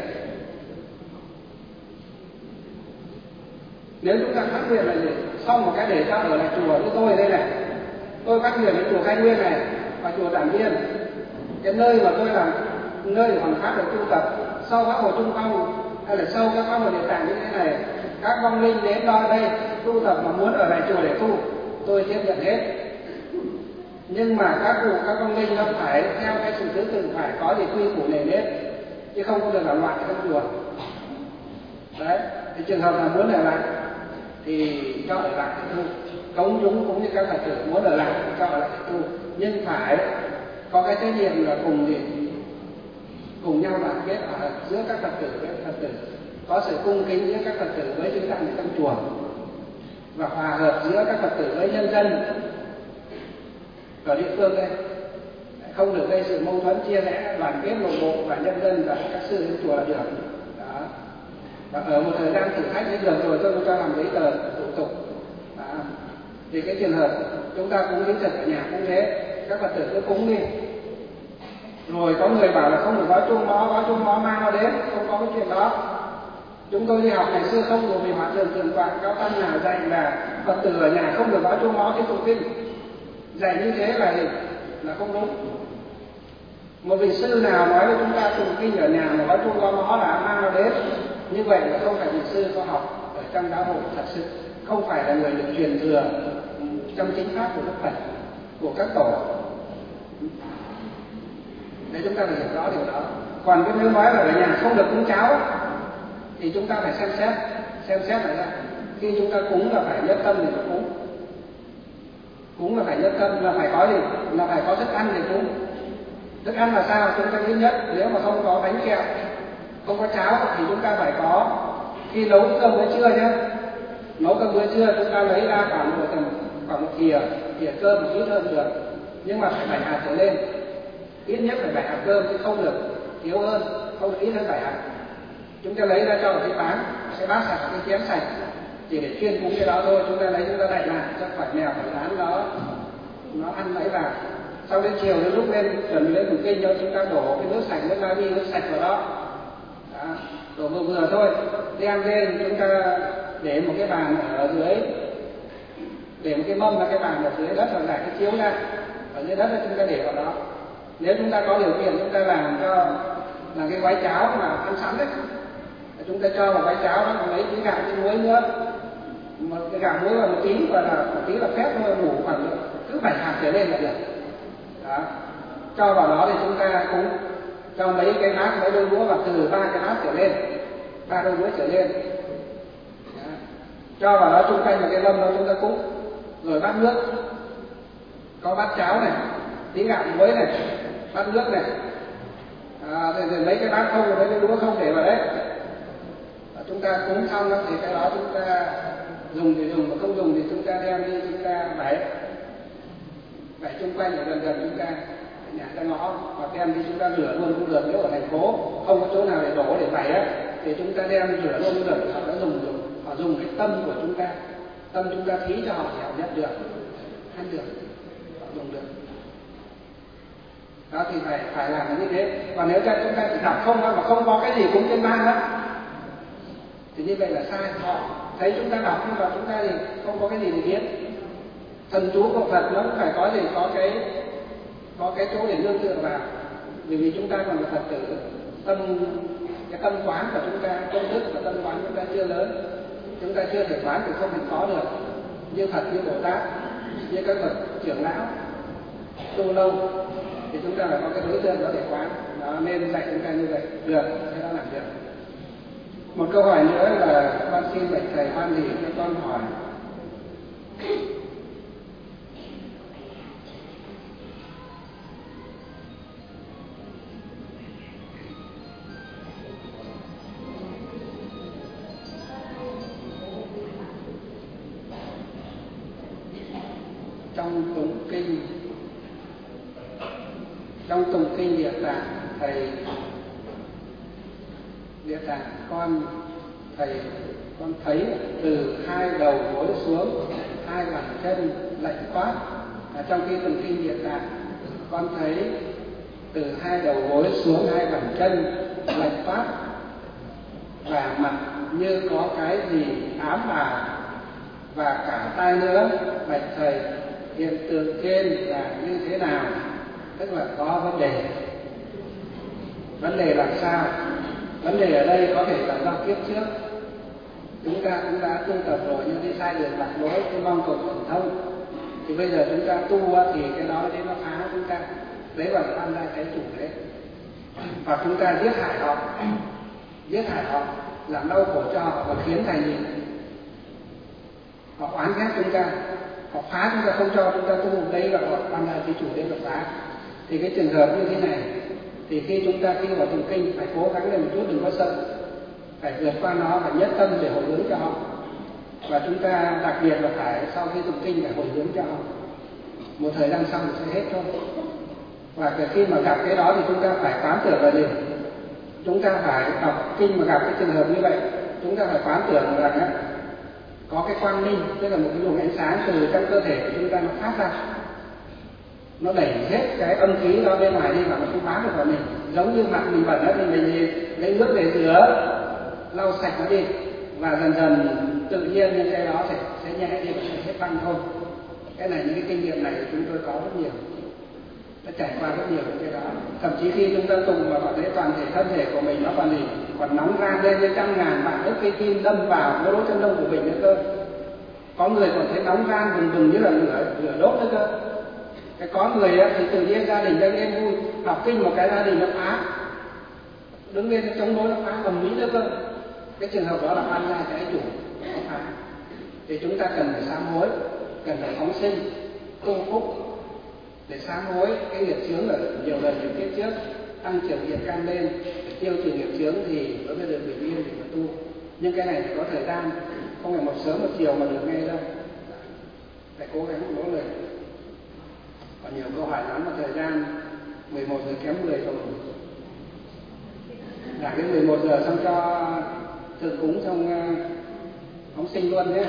Nếu chúng ta phát nguyện là gì? Xong một cái để cho ở lại chùa với tôi đây này, tôi phát nguyện ở chùa Khai Nguyên này và chùa Tràng Viên, cái nơi mà tôi làm nơi để Hoàng Pháp để tu tập, sau các Hồ Trung Phong hay là sau các Pháp Hồ Địa Tạng như thế này, các vong linh đến đó đây tu tập mà muốn ở lại chùa để tu, tôi tiếp nhận hết. Nhưng mà các cụ các vong linh nó phải theo cái sự thứ tự, phải có gì quy củ nề nếp, chứ không có được làm loạn trong chùa. Đấy, thì trường hợp là muốn ở lại thì cho ở lại để tu, công chúng cũng như các Phật tử muốn ở lại thì cho ở lại để tu, nhưng phải có cái trách nhiệm là cùng gì, cùng nhau đoàn kết ở giữa các Phật tử với Phật tử, có sự cung kính giữa các Phật tử với chư tăng trong chùa, và hòa hợp giữa các Phật tử với nhân dân ở địa phương đây, không được gây sự mâu thuẫn chia rẽ, đoàn kết nội bộ và nhân dân và các sư đến chùa là được. Đó. Và ở một thời gian thử thách đến được rồi tôi cho làm giấy tờ thủ tục. Đó. Thì cái trường hợp chúng ta cúng hiến thực ở nhà cũng thế, các Phật tử cứ cúng đi. Rồi có người bảo là không được gói chuông mõ, gói chuông mõ mang nó đến, không có cái chuyện đó. Chúng tôi đi học ngày xưa không được, vì Hòa Thượng Thượng Tọa Cao Tăng nào dạy là Phật tử ở nhà không được gói chuông mõ khi tụng kinh. Dạy như thế là là không đúng. Một vị sư nào nói với chúng ta tụng kinh ở nhà mà gói chuông gói mõ là mang nó đến, như vậy là không phải vị sư có học ở trong giáo hội thật sự, không phải là người được truyền thừa trong chính pháp của Đức Phật, của các tổ. Để chúng ta phải hiểu rõ điều đó. Còn cái nếu nói là ở nhà không được cúng cháo thì chúng ta phải xem xét, xem xét lại ra. Khi chúng ta cúng là phải nhất tâm để mà cúng. Cúng là phải nhất tâm, là phải có gì? Là phải có thức ăn để cúng. Thức ăn là sao? Chúng ta thứ nhất, nếu mà không có bánh kẹo, không có cháo thì chúng ta phải có, khi nấu cơm bữa trưa nhé, nấu cơm bữa trưa chúng ta lấy ra khoảng một tầm khoảng một thìa, thìa cơm một ít hơn được, nhưng mà phải bảy hạt trở lên, ít nhất phải bảy hạt cơm chứ không được thiếu hơn, không được ít hơn bảy hạt. Chúng ta lấy ra cho một cái bát, cái bát sạch, cái chén sạch, chỉ để chuyên cúng cái đó thôi. Chúng ta lấy chúng ta đậy lại, chắc phải mèo phải rán nó nó ăn lấy vào. Sau đến chiều đến lúc lên chuẩn bị lên tụng kinh cho chúng ta đổ cái nước sạch, nước la đi, nước sạch vào đó. Đó, đổ vừa vừa thôi, đem lên chúng ta để một cái bàn ở dưới, để một cái mâm là cái bàn ở dưới đất, rồi lại cái chiếu ra ở dưới đất là chúng ta để vào đó. Nếu chúng ta có điều kiện chúng ta làm cho là cái gói cháo mà ăn sẵn đấy, chúng ta cho vào gói cháo đó, còn lấy cái gạo với muối nữa, một cái gạo muối và một tí, và là một tí là phép thôi, đủ khoảng cứ bảy hạt trở lên là được. Đó, cho vào đó thì chúng ta cũng cho mấy cái bát, mấy đôi đũa và từ ba cái bát trở lên, ba đôi đũa trở lên. Đó, cho vào đó chung quanh một cái mâm đó chúng ta cúng, rồi bát nước, có bát cháo này, tí gạo muối này, bát nước này. À, thì, thì lấy cái bát không, lấy cái đũa không để vào đấy. À, chúng ta cúng xong đó, thì cái đó chúng ta dùng thì dùng, mà không dùng thì chúng ta đem đi, chúng ta bày bày chung quanh ở gần gần chúng ta, nhà ra ngõ, hoặc đem đi chúng ta rửa luôn cũng được. Nếu ở thành phố không có chỗ nào để đổ để bày á, thì chúng ta đem rửa luôn cũng được. Họ đã dùng dùng, họ dùng cái tâm của chúng ta, tâm chúng ta thí cho họ thì họ nhận được, ăn được, họ dùng được. Đó thì phải phải làm như thế. Còn nếu chúng ta chỉ đọc không mà không có cái gì cúng trên ban đó thì như vậy là sai. Họ thấy chúng ta đọc nhưng mà chúng ta thì không có cái gì để biết. Thần chú của Phật nó cũng phải có gì, có cái có cái chỗ để nương tựa vào. Bởi vì chúng ta còn là Phật tử, tâm cái tâm quán của chúng ta, công đức và tâm quán chúng ta chưa lớn, chúng ta chưa thể quán thì không thể có được. Như Phật, như Bồ Tát, như các bậc trưởng lão tu lâu thì chúng ta phải có cái đối tượng đó để quán. Nó nên dạy chúng ta như vậy được, thế đó làm được. Một câu hỏi nữa là con xin bạch thầy hoan hỷ cho con hỏi. Trong tụng kinh trong tụng kinh Địa Tạng, thầy Địa Tạng con thầy con thấy từ hai đầu gối xuống hai bàn chân lạnh toát. À, trong khi tụng kinh Địa Tạng con thấy từ hai đầu gối xuống hai bàn chân lạnh toát và mặt như có cái gì ám vào và cả tai nữa. Bạch thầy, hiện tượng trên là như thế nào? Tức là có vấn đề. Vấn đề làm sao? Vấn đề ở đây có thể là do kiếp trước chúng ta cũng đã tu tập rồi nhưng đi sai đường lạc lối, cái mong cầu thần thông. Thì bây giờ chúng ta tu thì cái đó đấy nó phá chúng ta, đấy là tham gia cái chủ đấy. Và chúng ta giết hại họ, giết hại họ, làm đau khổ cho họ và khiến thành gì? Họ oán ghét chúng ta, họ phá chúng ta, không cho chúng ta tu, đây là họ tham gia cái chủ đấy là phá. Thì cái trường hợp như thế này thì khi chúng ta khi vào tụng kinh phải cố gắng lên một chút, đừng có sợ, phải vượt qua nó, phải nhất tâm để hồi hướng cho họ. Và chúng ta đặc biệt là phải sau khi tụng kinh phải hồi hướng cho họ. Một thời gian sau sẽ hết thôi. Và khi mà gặp cái đó thì chúng ta phải quán tưởng là gì? Chúng ta phải đọc kinh mà gặp cái trường hợp như vậy, chúng ta phải quán tưởng rằng á, có cái quang minh, tức là một cái luồng ánh sáng từ trong cơ thể của chúng ta nó phát ra, nó đẩy hết cái âm khí đó bên ngoài đi và nó không bám được vào mình. Giống như mặt mình bẩn đó thì mình lấy nước để rửa, lau sạch nó đi, và dần dần tự nhiên những cái đó sẽ sẽ nhẹ đi và sẽ hết băng thôi. Cái này những cái kinh nghiệm này chúng tôi có rất nhiều, đã trải qua rất nhiều những cái đó. Thậm chí khi chúng ta tụng mà còn thấy toàn thể thân thể của mình nó còn gì, còn nóng ran lên với trăm ngàn vạn ức cây kim đâm vào cái lỗ chân lông của mình nữa cơ. Có người còn thấy nóng ran bừng bừng như là lửa lửa đốt nữa cơ. Cái có người thì tự nhiên gia đình đang yên vui, đọc kinh một cái gia đình nó phá, đứng lên chống đối nó phá ầm ĩ nữa cơ. Cái trường hợp đó là ăn ra cái chủ nó phá. Thì chúng ta cần phải sám hối, cần phải phóng sinh, tu phúc để sám hối cái nghiệp chướng ở nhiều lần nhiều kiếp trước, tăng trưởng nghiệp căn lên, để tiêu trừ nghiệp chướng thì mới được bình yên để mà tu. Nhưng cái này phải có thời gian, không phải một sớm một chiều mà được ngay đâu, phải cố gắng nỗ lực. Còn nhiều câu hỏi lắm mà thời gian mười một giờ kém mười rồi. Đã đến mười một giờ xong cho thượng cúng trong uh, phóng sinh luôn nhé.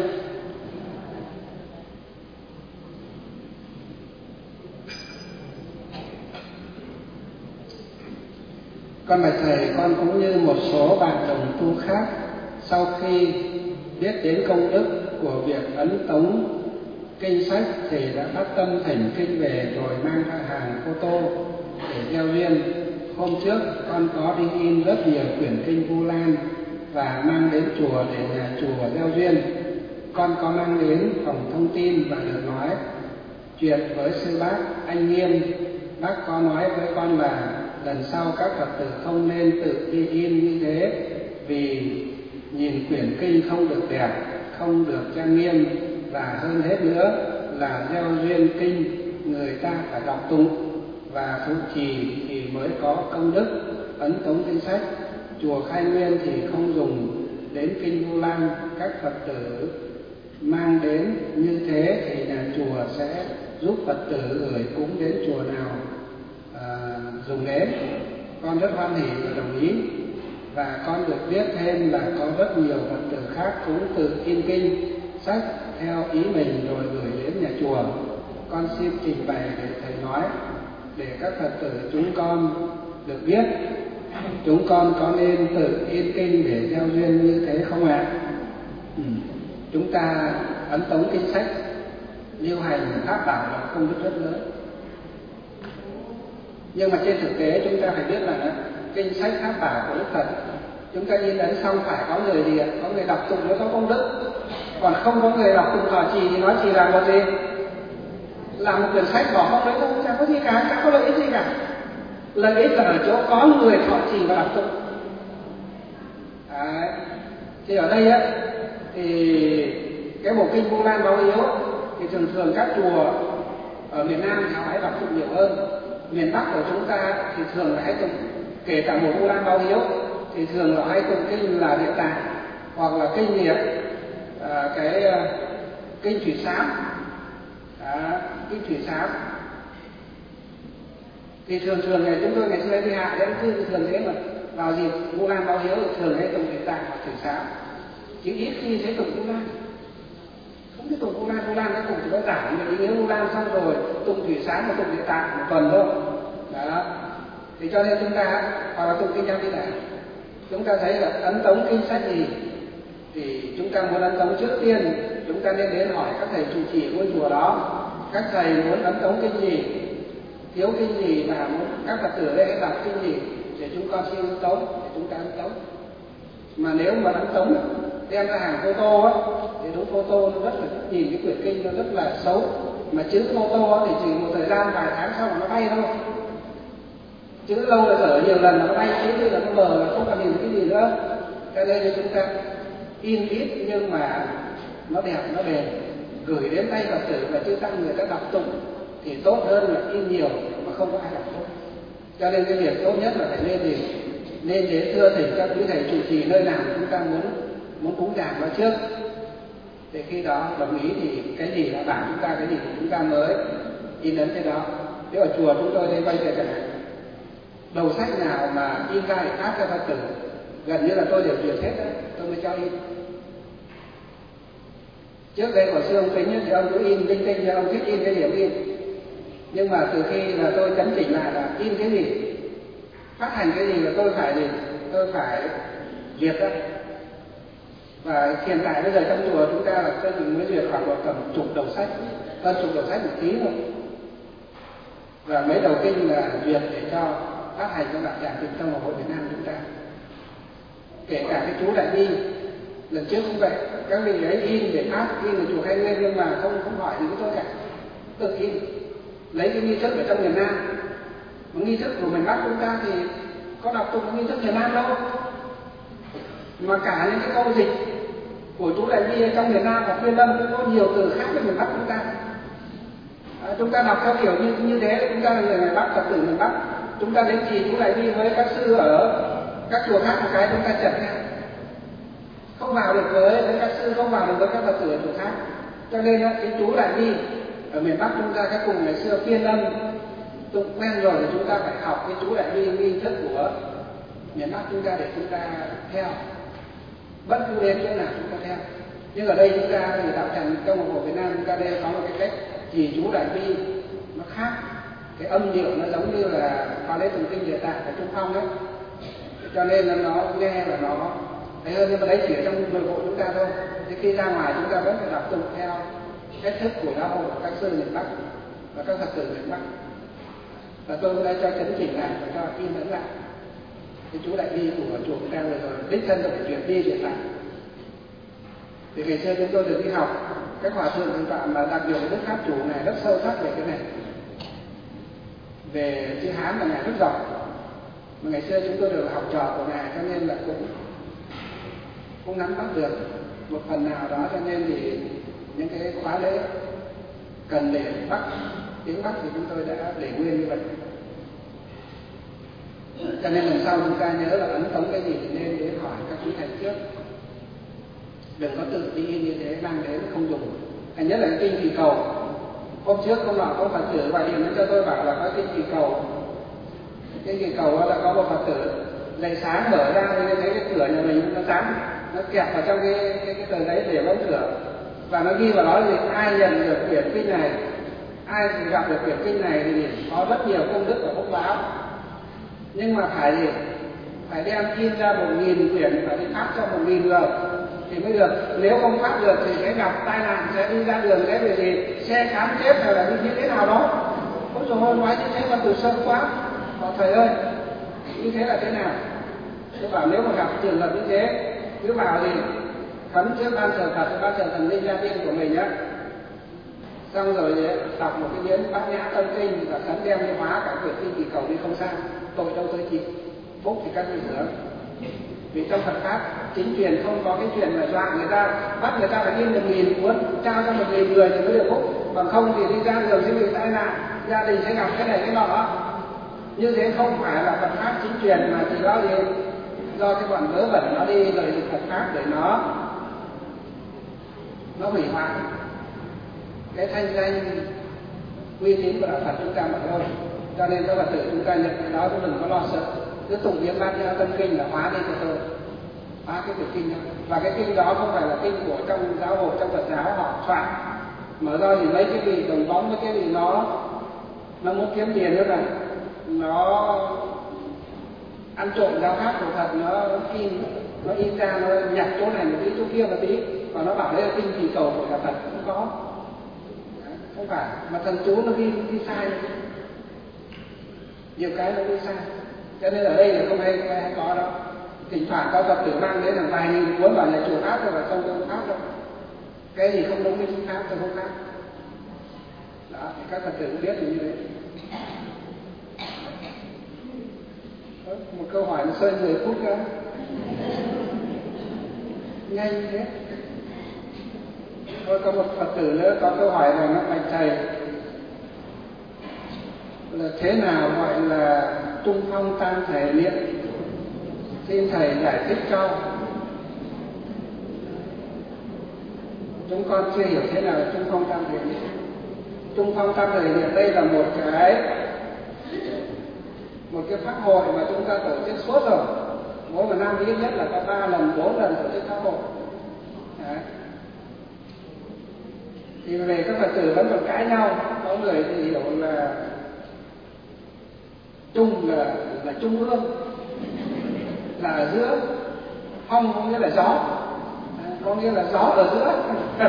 Con bạch thầy, con cũng như một số bạn đồng tu khác, sau khi biết đến công đức của việc ấn tống kinh sách thì đã phát tâm thỉnh kinh về rồi mang ra hàng photo để gieo duyên. Hôm trước con có đi in rất nhiều quyển kinh Vu Lan và mang đến chùa để nhà chùa gieo duyên. Con có mang đến phòng thông tin và được nói chuyện với sư bác anh Nghiêm. Bác có nói với con là lần sau các Phật tử không nên tự đi in như thế, vì nhìn quyển kinh không được đẹp, không được trang nghiêm, và hơn hết nữa là gieo duyên kinh người ta phải đọc tụng và thụ trì thì mới có công đức ấn tống kinh sách. Chùa Khai Nguyên thì không dùng đến kinh Vu Lan, các Phật tử mang đến như thế thì nhà chùa sẽ giúp Phật tử gửi cúng đến chùa nào à, dùng đến. Con rất hoan hỉ và đồng ý. Và con được biết thêm là có rất nhiều Phật tử khác cũng tự in kinh sách theo ý mình rồi gửi đến nhà chùa. Con xin trình bày để thầy nói, để các Phật tử chúng con được biết chúng con có nên tự in kinh để gieo duyên như thế không ạ? À? Ừ. Chúng ta ấn tống kinh sách, lưu hành pháp bảo là công đức rất lớn. Nhưng mà trên thực tế chúng ta phải biết là kinh sách pháp bảo của Đức Phật, chúng ta in ấn xong phải có người gì ạ? Có người đọc tụng mới có công đức. Còn không có người đọc tụng thọ trì thì nó chỉ là một gì? làm một quyển sách bỏ không đấy không, chẳng có gì cả, chẳng có lợi ích gì cả. Lợi ích là ở chỗ có người thọ trì và đọc tụng. Đấy. Thì ở đây á, thì cái bộ kinh Vu Lan Báo Hiếu thì thường thường các chùa ở miền Nam họ hay đọc tụng nhiều hơn. Miền Bắc của chúng ta thì thường là hay tụng, kể cả một Vu Lan Báo Hiếu thì thường là hay tụng kinh là Địa Tạng hoặc là kinh gì ạ? À, cái uh, kinh Thủy Sám. À, kinh Thủy Sám thì thường thường ngày chúng tôi ngày xưa đi hạ đến cư thường thế mà vào dịp Vu Lan Báo Hiếu thì thường hay tụng Địa Tạng hoặc Thủy Sám, chứ ít khi thấy tụng Vu Lan. Không biết tụng Vu Lan, Vu Lan các cụ chỉ có giảng về ý nghĩa Vu Lan xong rồi tụng Thủy Sám và tụng Địa Tạng một tuần thôi. Đó. Thì cho nên chúng ta hoặc là tụng kinh Tam Di Đà, chúng ta thấy là ấn tống kinh sách gì thì chúng ta muốn ấn tống trước tiên chúng ta nên đến hỏi các thầy trụ trì ngôi chùa đó, các thầy muốn ấn tống kinh gì, thiếu kinh gì mà muốn các Phật tử đây đọc kinh gì để chúng con xin ấn tống để chúng ta ấn tống. Mà nếu mà ấn tống đem ra hàng photo á thì đúng photo nó rất là nhìn cái quyển kinh nó rất là xấu, mà chữ photo á thì chỉ một thời gian vài tháng sau mà nó bay thôi, chữ lâu là dở nhiều lần mà nó bay chữ như là nó mờ là không còn nhìn cái gì nữa. Cho nên thì chúng ta in ít nhưng mà nó đẹp, nó bền, gửi đến tay Phật tử và chư tăng người ta đọc tụng thì tốt hơn là in nhiều mà không có ai đọc tụng. Cho nên cái việc tốt nhất là phải nên gì, nên đến thưa thỉnh các quý thầy trụ trì nơi nào chúng ta muốn muốn cúng giảng vào trước, thì khi đó đồng ý thì cái gì là bảo chúng ta, cái gì thì chúng ta mới in ấn cái đó. Thế ở chùa chúng tôi đây quay về cái này, đầu sách nào mà in ra để phát cho Phật tử gần như là tôi đều duyệt hết đấy, tôi mới cho in. Trước đây của sư ông Kính thì ông cứ in linh tinh cho ông thích in cái điểm in, nhưng mà từ khi là tôi chấn chỉnh lại là in cái gì, phát hành cái gì là tôi phải gì, tôi phải duyệt đó. Và hiện tại bây giờ trong chùa chúng ta là tôi mới duyệt khoảng một tầm chục đầu sách, hơn chục đầu sách một tí thôi, và mấy đầu kinh là duyệt để cho phát hành cho đạo tràng Tịnh Tông và Hội Việt Nam chúng ta. Kể cả cái chú Đại Bi lần trước cũng vậy, các vị ấy in để phát, in ở chùa Khai Nguyên nhưng mà không không hỏi gì với tôi cả, tự in lấy cái nghi thức ở trong miền Nam. Một nghi thức của miền Bắc chúng ta thì có đọc tụng nghi thức miền Nam đâu, mà cả những cái câu dịch của chú Đại Bi trong miền Nam và Phiên Lâm cũng có nhiều từ khác với miền Bắc chúng ta. À, chúng ta đọc theo kiểu như như thế, chúng ta là người miền Bắc, Phật tử miền Bắc, chúng ta đến trì chú Đại Bi với các sư ở các chùa khác một cái chúng ta chật nha, không vào được với, với các sư, không vào được với các Phật tử ở chùa khác. Cho nên cái chú Đại Bi ở miền Bắc chúng ta các cùng ngày xưa Phiên Lâm tụng quen rồi thì chúng ta phải học cái chú Đại Bi nghi thức của miền Bắc chúng ta để chúng ta theo, bất cứ đến chỗ nào chúng ta theo. Nhưng ở đây chúng ta thì đạo tràng trong của Việt Nam chúng ta đây có một cái cách trì chú Đại Bi nó khác, cái âm điệu nó giống như là qua lễ tụng kinh Địa Tạng ở Trung Phong đấy, cho nên là nó nghe là nó thấy hơn, nhưng mà đấy chỉ ở trong nội bộ chúng ta thôi. Thì khi ra ngoài chúng ta vẫn phải đọc tụng theo cách thức của giáo hội của các sư miền Bắc và các Phật tử miền Bắc. Và tôi cũng đã cho chấn chỉnh lại và cho in ấn lại cái chú Đại Bi của chùa chúng ta rồi, rồi đích thân tôi phải chuyển đi chuyển lại. Thì ngày xưa chúng tôi được đi học các hòa thượng thượng tọa, mà đặc biệt là Đức Pháp Chủ này rất sâu sắc về cái này, về chữ Hán là ngài rất giỏi, mà ngày xưa chúng tôi được học trò của ngài cho nên là cũng cũng nắm bắt được một phần nào đó. Cho nên thì những cái khóa lễ cần để Bắc, tiếng Bắc thì chúng tôi đã để nguyên như vậy. Cho nên lần sau chúng ta nhớ là ấn tống cái gì thì nên đến hỏi các quý thầy trước, đừng có tự đi như thế mang đến không dùng. Thành nhất là cái kinh Kỳ Cầu, hôm trước hôm nọ có Phật tử gọi điện cho tôi bảo là có kinh Kỳ Cầu, cái Kỳ Cầu là có một Phật tử dậy sáng mở ra thì thấy cái cửa nhà mình nó sáng, nó kẹp vào trong cái cái, cái tờ giấy để đóng cửa, và nó ghi vào đó là ai nhận được quyển kinh này, ai gặp được quyển kinh này thì có rất nhiều công đức và phúc báo, nhưng mà phải gì, phải đem in ra một nghìn quyển, phải đi phát cho một nghìn người thì mới được. Nếu không phát được thì sẽ gặp tai nạn, sẽ đi ra đường cái về gì xe cán chết hay là như thế nào đó. Ôi trời ơi, nói như thế mà từ sâu quá. Bảo thầy ơi, như thế là thế nào? Tôi bảo nếu mà gặp trường hợp như thế, cứ bảo gì khấn trước ban thờ Phật, ban thờ thần linh gia tiên của mình á, xong rồi đọc một cái biến Bát Nhã Tâm Kinh và khấn đem đi hóa cả quyển kinh Kỳ Cầu đi không sao, tội đâu tới chi, phúc thì các vị sửa. Vì trong Phật pháp chính truyền không có cái chuyện là dọa người ta, bắt người ta phải in một nghìn cuốn, trao cho một nghìn người thì mới được phúc, còn không thì đi ra đường sẽ bị tai nạn, gia đình sẽ gặp cái này cái nọ. Như thế không phải là Phật pháp chính truyền, mà chỉ đó gì do cái bọn vớ vẩn nó đi lời Phật pháp để nó nó hủy hoại cái thanh danh uy tín của đạo Phật chúng ta mà thôi. Cho nên các Phật tử chúng ta nhận cái đó cũng đừng có lo sợ, cứ tụng biến Bát Nhã Tâm Kinh là hóa đi cho tôi, hóa cái quyển kinh đó. Và cái kinh đó không phải là kinh của trong giáo hội, trong Phật giáo họ soạn, mở ra thì mấy cái vị đồng bóng với cái vị nó nó muốn kiếm tiền nữa này, nó ăn trộm giáo pháp của Phật, nó in nó in ra, nó nhặt chỗ này một tí chỗ kia một tí, và nó bảo đấy là kinh Kỳ Cầu của nhà Phật, không có, không phải, mà thần chú nó ghi ghi sai, nhiều cái nó ghi sai. Cho nên ở đây là không hay, hay có đâu. Thỉnh thoảng có Phật tử mang đến là vài nghìn cuốn vào nhà chùa pháp thôi, và không có pháp đâu, cái gì không đúng với chính pháp tôi không pháp. Đó, thì các Phật tử cũng biết như thế. Một câu hỏi nó sơi mười phút nữa, nhanh thế. Thôi có một Phật tử nữa có câu hỏi này, nó bạch thầy là thế nào gọi là trung phong tam thể niệm, xin thầy giải thích cho. Chúng con chưa hiểu thế nào là trung phong tam thể niệm. Trung phong tam thể niệm đây là một cái một cái pháp hội mà chúng ta tổ chức suốt rồi, mỗi một năm ít nhất là có ba lần bốn lần tổ chức pháp hội. Đấy. Thì về các Phật tử vẫn còn cãi nhau, có người thì hiểu là trung là là trung ương, là ở giữa, phong có nghĩa là gió, có nghĩa là gió ở giữa.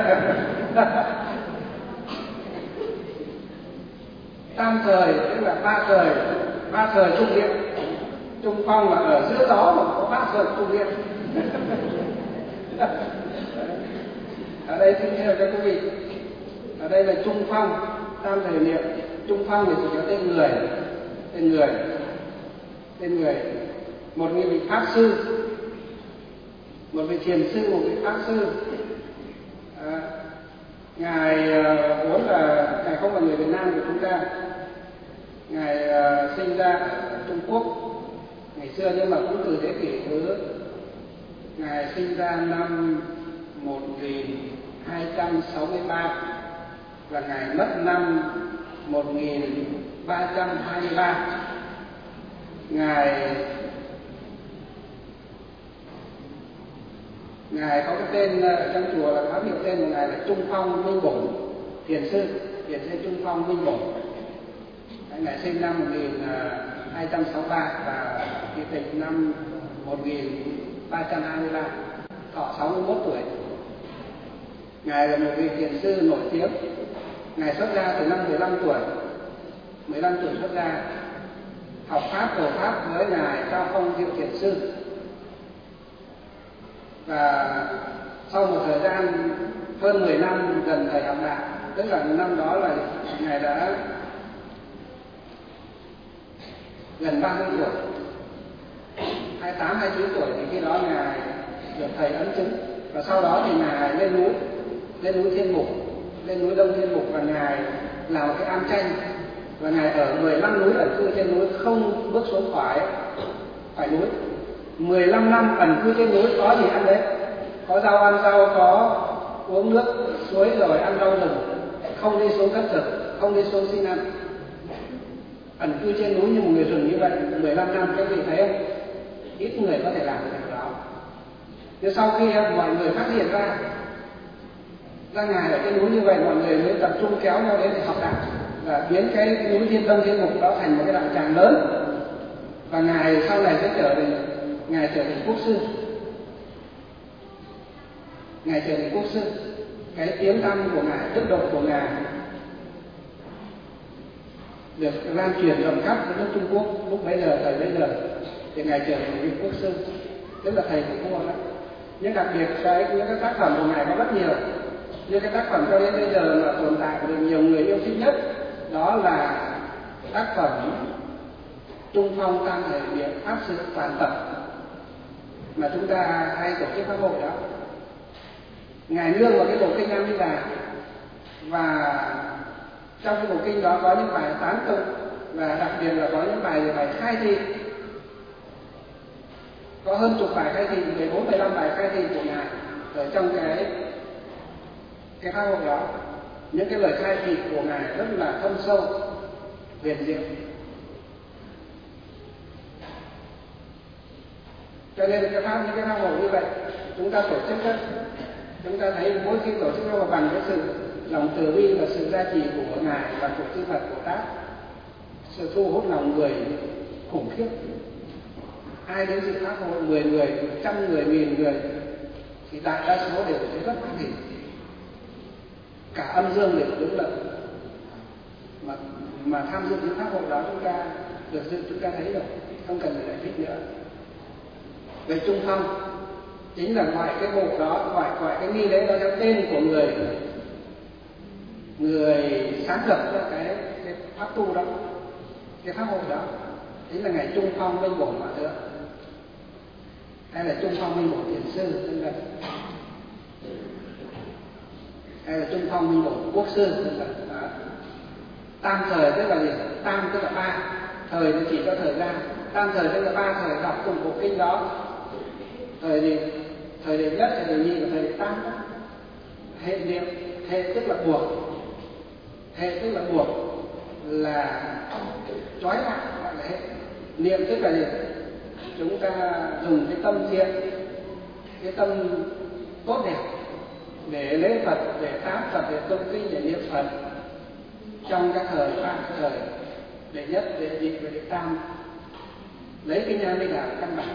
Tam thời tức là ba thời, ba thời trung niệm. Trung phong là ở giữa gió mà có ba thời trung niệm. Ở đây xin theo cho quý vị, ở đây là trung phong tam thời niệm. Trung phong thì chỉ có tên người, tên người, tên người. Một vị pháp sư, một vị thiền sư, một vị pháp sư. À, ngài vốn uh, là ngài không phải người Việt Nam của chúng ta, ngài uh, sinh ra ở Trung Quốc ngày xưa, nhưng mà cũng từ thế kỷ thứ, ngài sinh ra năm một nghìn hai trăm sáu mươi ba và ngài mất năm một nghìn ba trăm hai mươi ba. Ngài Ngài có cái tên trong chùa là pháp hiệu tên của ngài là Trung Phong Minh Bổn, thiền sư, thiền sư Trung Phong Minh Bổn. Ngài sinh năm một nghìn hai trăm sáu mươi ba và kỳ tịch năm một nghìn ba trăm hai mươi ba, thọ sáu mươi mốt tuổi. Ngài là một vị thiền sư nổi tiếng. Ngài xuất gia từ năm mười lăm tuổi, mười lăm tuổi xuất gia, học pháp cầu pháp với ngài Cao Phong Diệu thiền sư. Và sau một thời gian hơn mười năm gần thầy học đạo, tức là năm đó là ngài đã gần ba mươi tuổi, hai mươi tám, hai mươi chín tuổi, thì khi đó ngài được thầy ấn chứng. Và sau đó thì ngài lên núi, lên núi Thiên Mục, lên núi Đông Thiên Mục, và ngài làm cái am tranh, và ngài ở mười lăm núi ẩn cư trên núi, không bước xuống khỏi khỏi núi. mười lăm năm ẩn cư trên núi, có gì ăn đấy, có rau ăn rau, có uống nước suối, rồi ăn rau rừng, không đi xuống khất thực, không đi xuống xin ăn, ẩn cư trên núi như một người rừng như vậy mười lăm năm. Các vị thấy không, ít người có thể làm được điều đó. Nhưng sau khi mọi người phát hiện ra ra ngài ở trên núi như vậy, mọi người mới tập trung kéo nhau đến để học đạo, và biến cái núi Thiên Đông Thiên Mục đó thành một cái đạo tràng lớn. Và ngài sau này sẽ trở thành ngài trở thành quốc sư, ngài trở thành quốc sư. Cái tiếng tăm của ngài, đức độ của ngài được lan truyền rộng khắp nước Trung Quốc lúc bấy giờ, thời bấy giờ, thì ngài trở thành vị quốc sư, tức là thầy của vua đó. Nhưng đặc biệt cái những cái tác phẩm của ngài có rất nhiều, như cái tác phẩm cho đến bây giờ mà tồn tại được nhiều người yêu thích nhất đó là tác phẩm Trung Phong Tam Thời Địa Pháp Sự Toàn Tập mà chúng ta hay tổ chức pháp hội đó. Ngài nương vào cái bộ kinh A Di Đà, và trong cái bộ kinh đó có những bài tán tụng, và đặc biệt là có những bài về bài khai thị, có hơn chục bài khai thị, mười bốn mười lăm bài khai thị của ngài ở trong cái cái pháp hội đó. Những cái lời khai thị của ngài rất là thâm sâu, huyền diệu. Cho nên cái pháp những cái pháp hội như vậy chúng ta tổ chức đó, chúng ta thấy mỗi khi tổ chức nó bằng cái sự lòng từ bi và sự gia trì của ngài và của chư Phật Bồ Tát, sự thu hút lòng người khủng khiếp. Ai đến dự pháp hội mười người, trăm người, nghìn người thì đại đa số đều thấy rất hoan hỉ, cả âm dương đều đứng lợi. Mà mà tham dự những pháp hội đó chúng ta được dự, chúng ta thấy rồi, không cần phải giải thích nữa. Về Trung Phong chính là gọi cái bộ đó, gọi gọi cái nghi lễ đó theo tên của người người sáng lập ra cái cái pháp tu đó, cái pháp hội đó, chính là ngày Trung Phong Minh Bổ Hòa Thượng, hay là Trung Phong Minh Bổ Thiền Sư, vân vân, hay là Trung Phong Minh Bổ Quốc Sư, vân vân. Tam thời tức là gì? Tam tức là ba, thời thì chỉ có thời gian. Tam thời tức là ba thời đọc cùng bộ kinh đó. Thời gì? Thời đệ nhất, thời đệ nhị và thời đệ tam đó. Hệ niệm, hệ tức là buộc, hệ tức là buộc là trói lại, gọi là hệ. Niệm tức là gì? Chúng ta dùng cái tâm thiện, cái tâm tốt đẹp để lễ Phật, để tán Phật, để tụng kinh, để niệm Phật trong các thời ba thời đệ nhất, đệ nhị và đệ tam, lấy kinh A Di Đà căn bản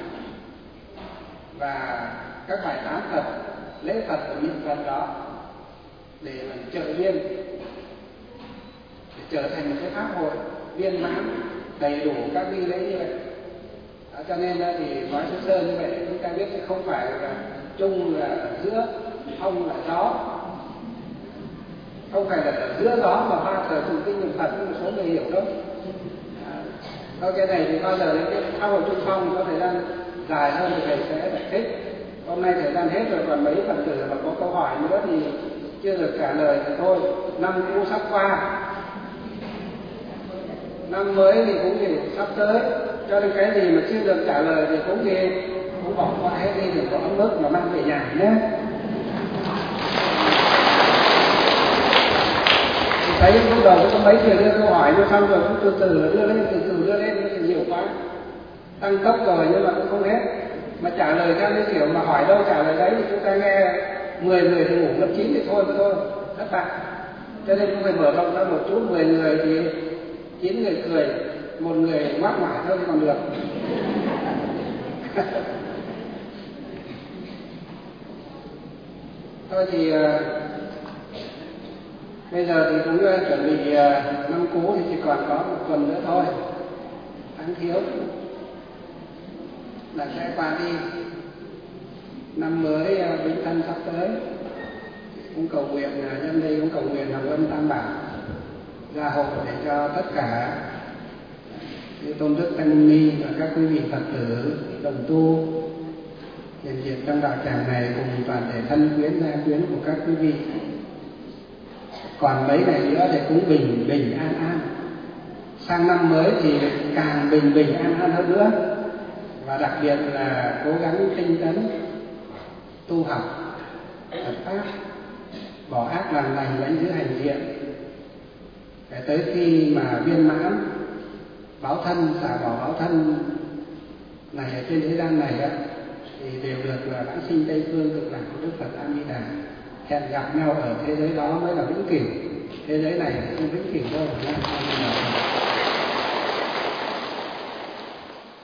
và các bài tán Phật, lễ Phật và niệm Phật đó để mình trợ duyên, để trở thành một cái pháp hội viên mãn đầy đủ các nghi lễ như vậy. Đó, cho nên thì nói sơ sơ như vậy chúng ta biết không phải là chung là ở giữa, không là gió, không phải là ở giữa gió mà ba thời tụng kinh niệm Phật như một số người hiểu đâu. À, cái này thì bao giờ đến cái pháp hội Trung Phong có thời gian dài hơn thì thầy sẽ giải thích. Hôm nay thời gian hết rồi, còn mấy phần tử mà có câu hỏi nữa thì chưa được trả lời thì thôi. Năm cũ sắp qua, năm mới thì cũng thì sắp tới, cho nên cái gì mà chưa được trả lời thì cũng thì cũng bỏ qua hết đi, đừng có ấm ức mà mang về nhà nhé. Thấy lúc đầu có mấy người đưa câu hỏi nhưng xong rồi cũng từ từ đưa lên, từ từ đưa lên, nó thì nhiều quá, tăng tốc rồi nhưng mà cũng không hết. Mà trả lời theo cái kiểu mà hỏi đâu trả lời đấy thì chúng ta nghe mười người thì ngủ mất chín thì thôi thôi thất bại. Cho nên cũng phải mở rộng ra một chút, mười người thì chín người cười, một người ngoác ngoải thôi thì còn được. Thôi thì uh, bây giờ thì cũng uh, chuẩn bị uh, năm cũ thì chỉ còn có một tuần nữa thôi, tháng thiếu là sẽ qua đi. Năm mới uh, Bính Thân sắp tới, cũng cầu nguyện uh, nhân đây cũng cầu nguyện Hồng Ân Tam Bảo gia hộ để cho tất cả như Tôn Đức Tăng Ni và các quý vị Phật tử đồng tu hiện diện trong đạo tràng này cùng toàn thể thân quyến gia quyến của các quý vị. Còn mấy ngày nữa thì cũng bình bình an an. Sang năm mới thì càng bình bình an an hơn nữa. Và đặc biệt là cố gắng tinh tấn tu học Phật pháp, bỏ ác làm lành, lãnh giữ hành thiện, để tới khi mà viên mãn báo thân, xả bỏ báo thân này ở trên thế gian này á, thì đều được là vãng sinh Tây Phương Cực Lạc của Đức Phật A Di Đà. Hẹn gặp nhau ở thế giới đó mới là vĩnh cửu, thế giới này không vĩnh cửu đâu.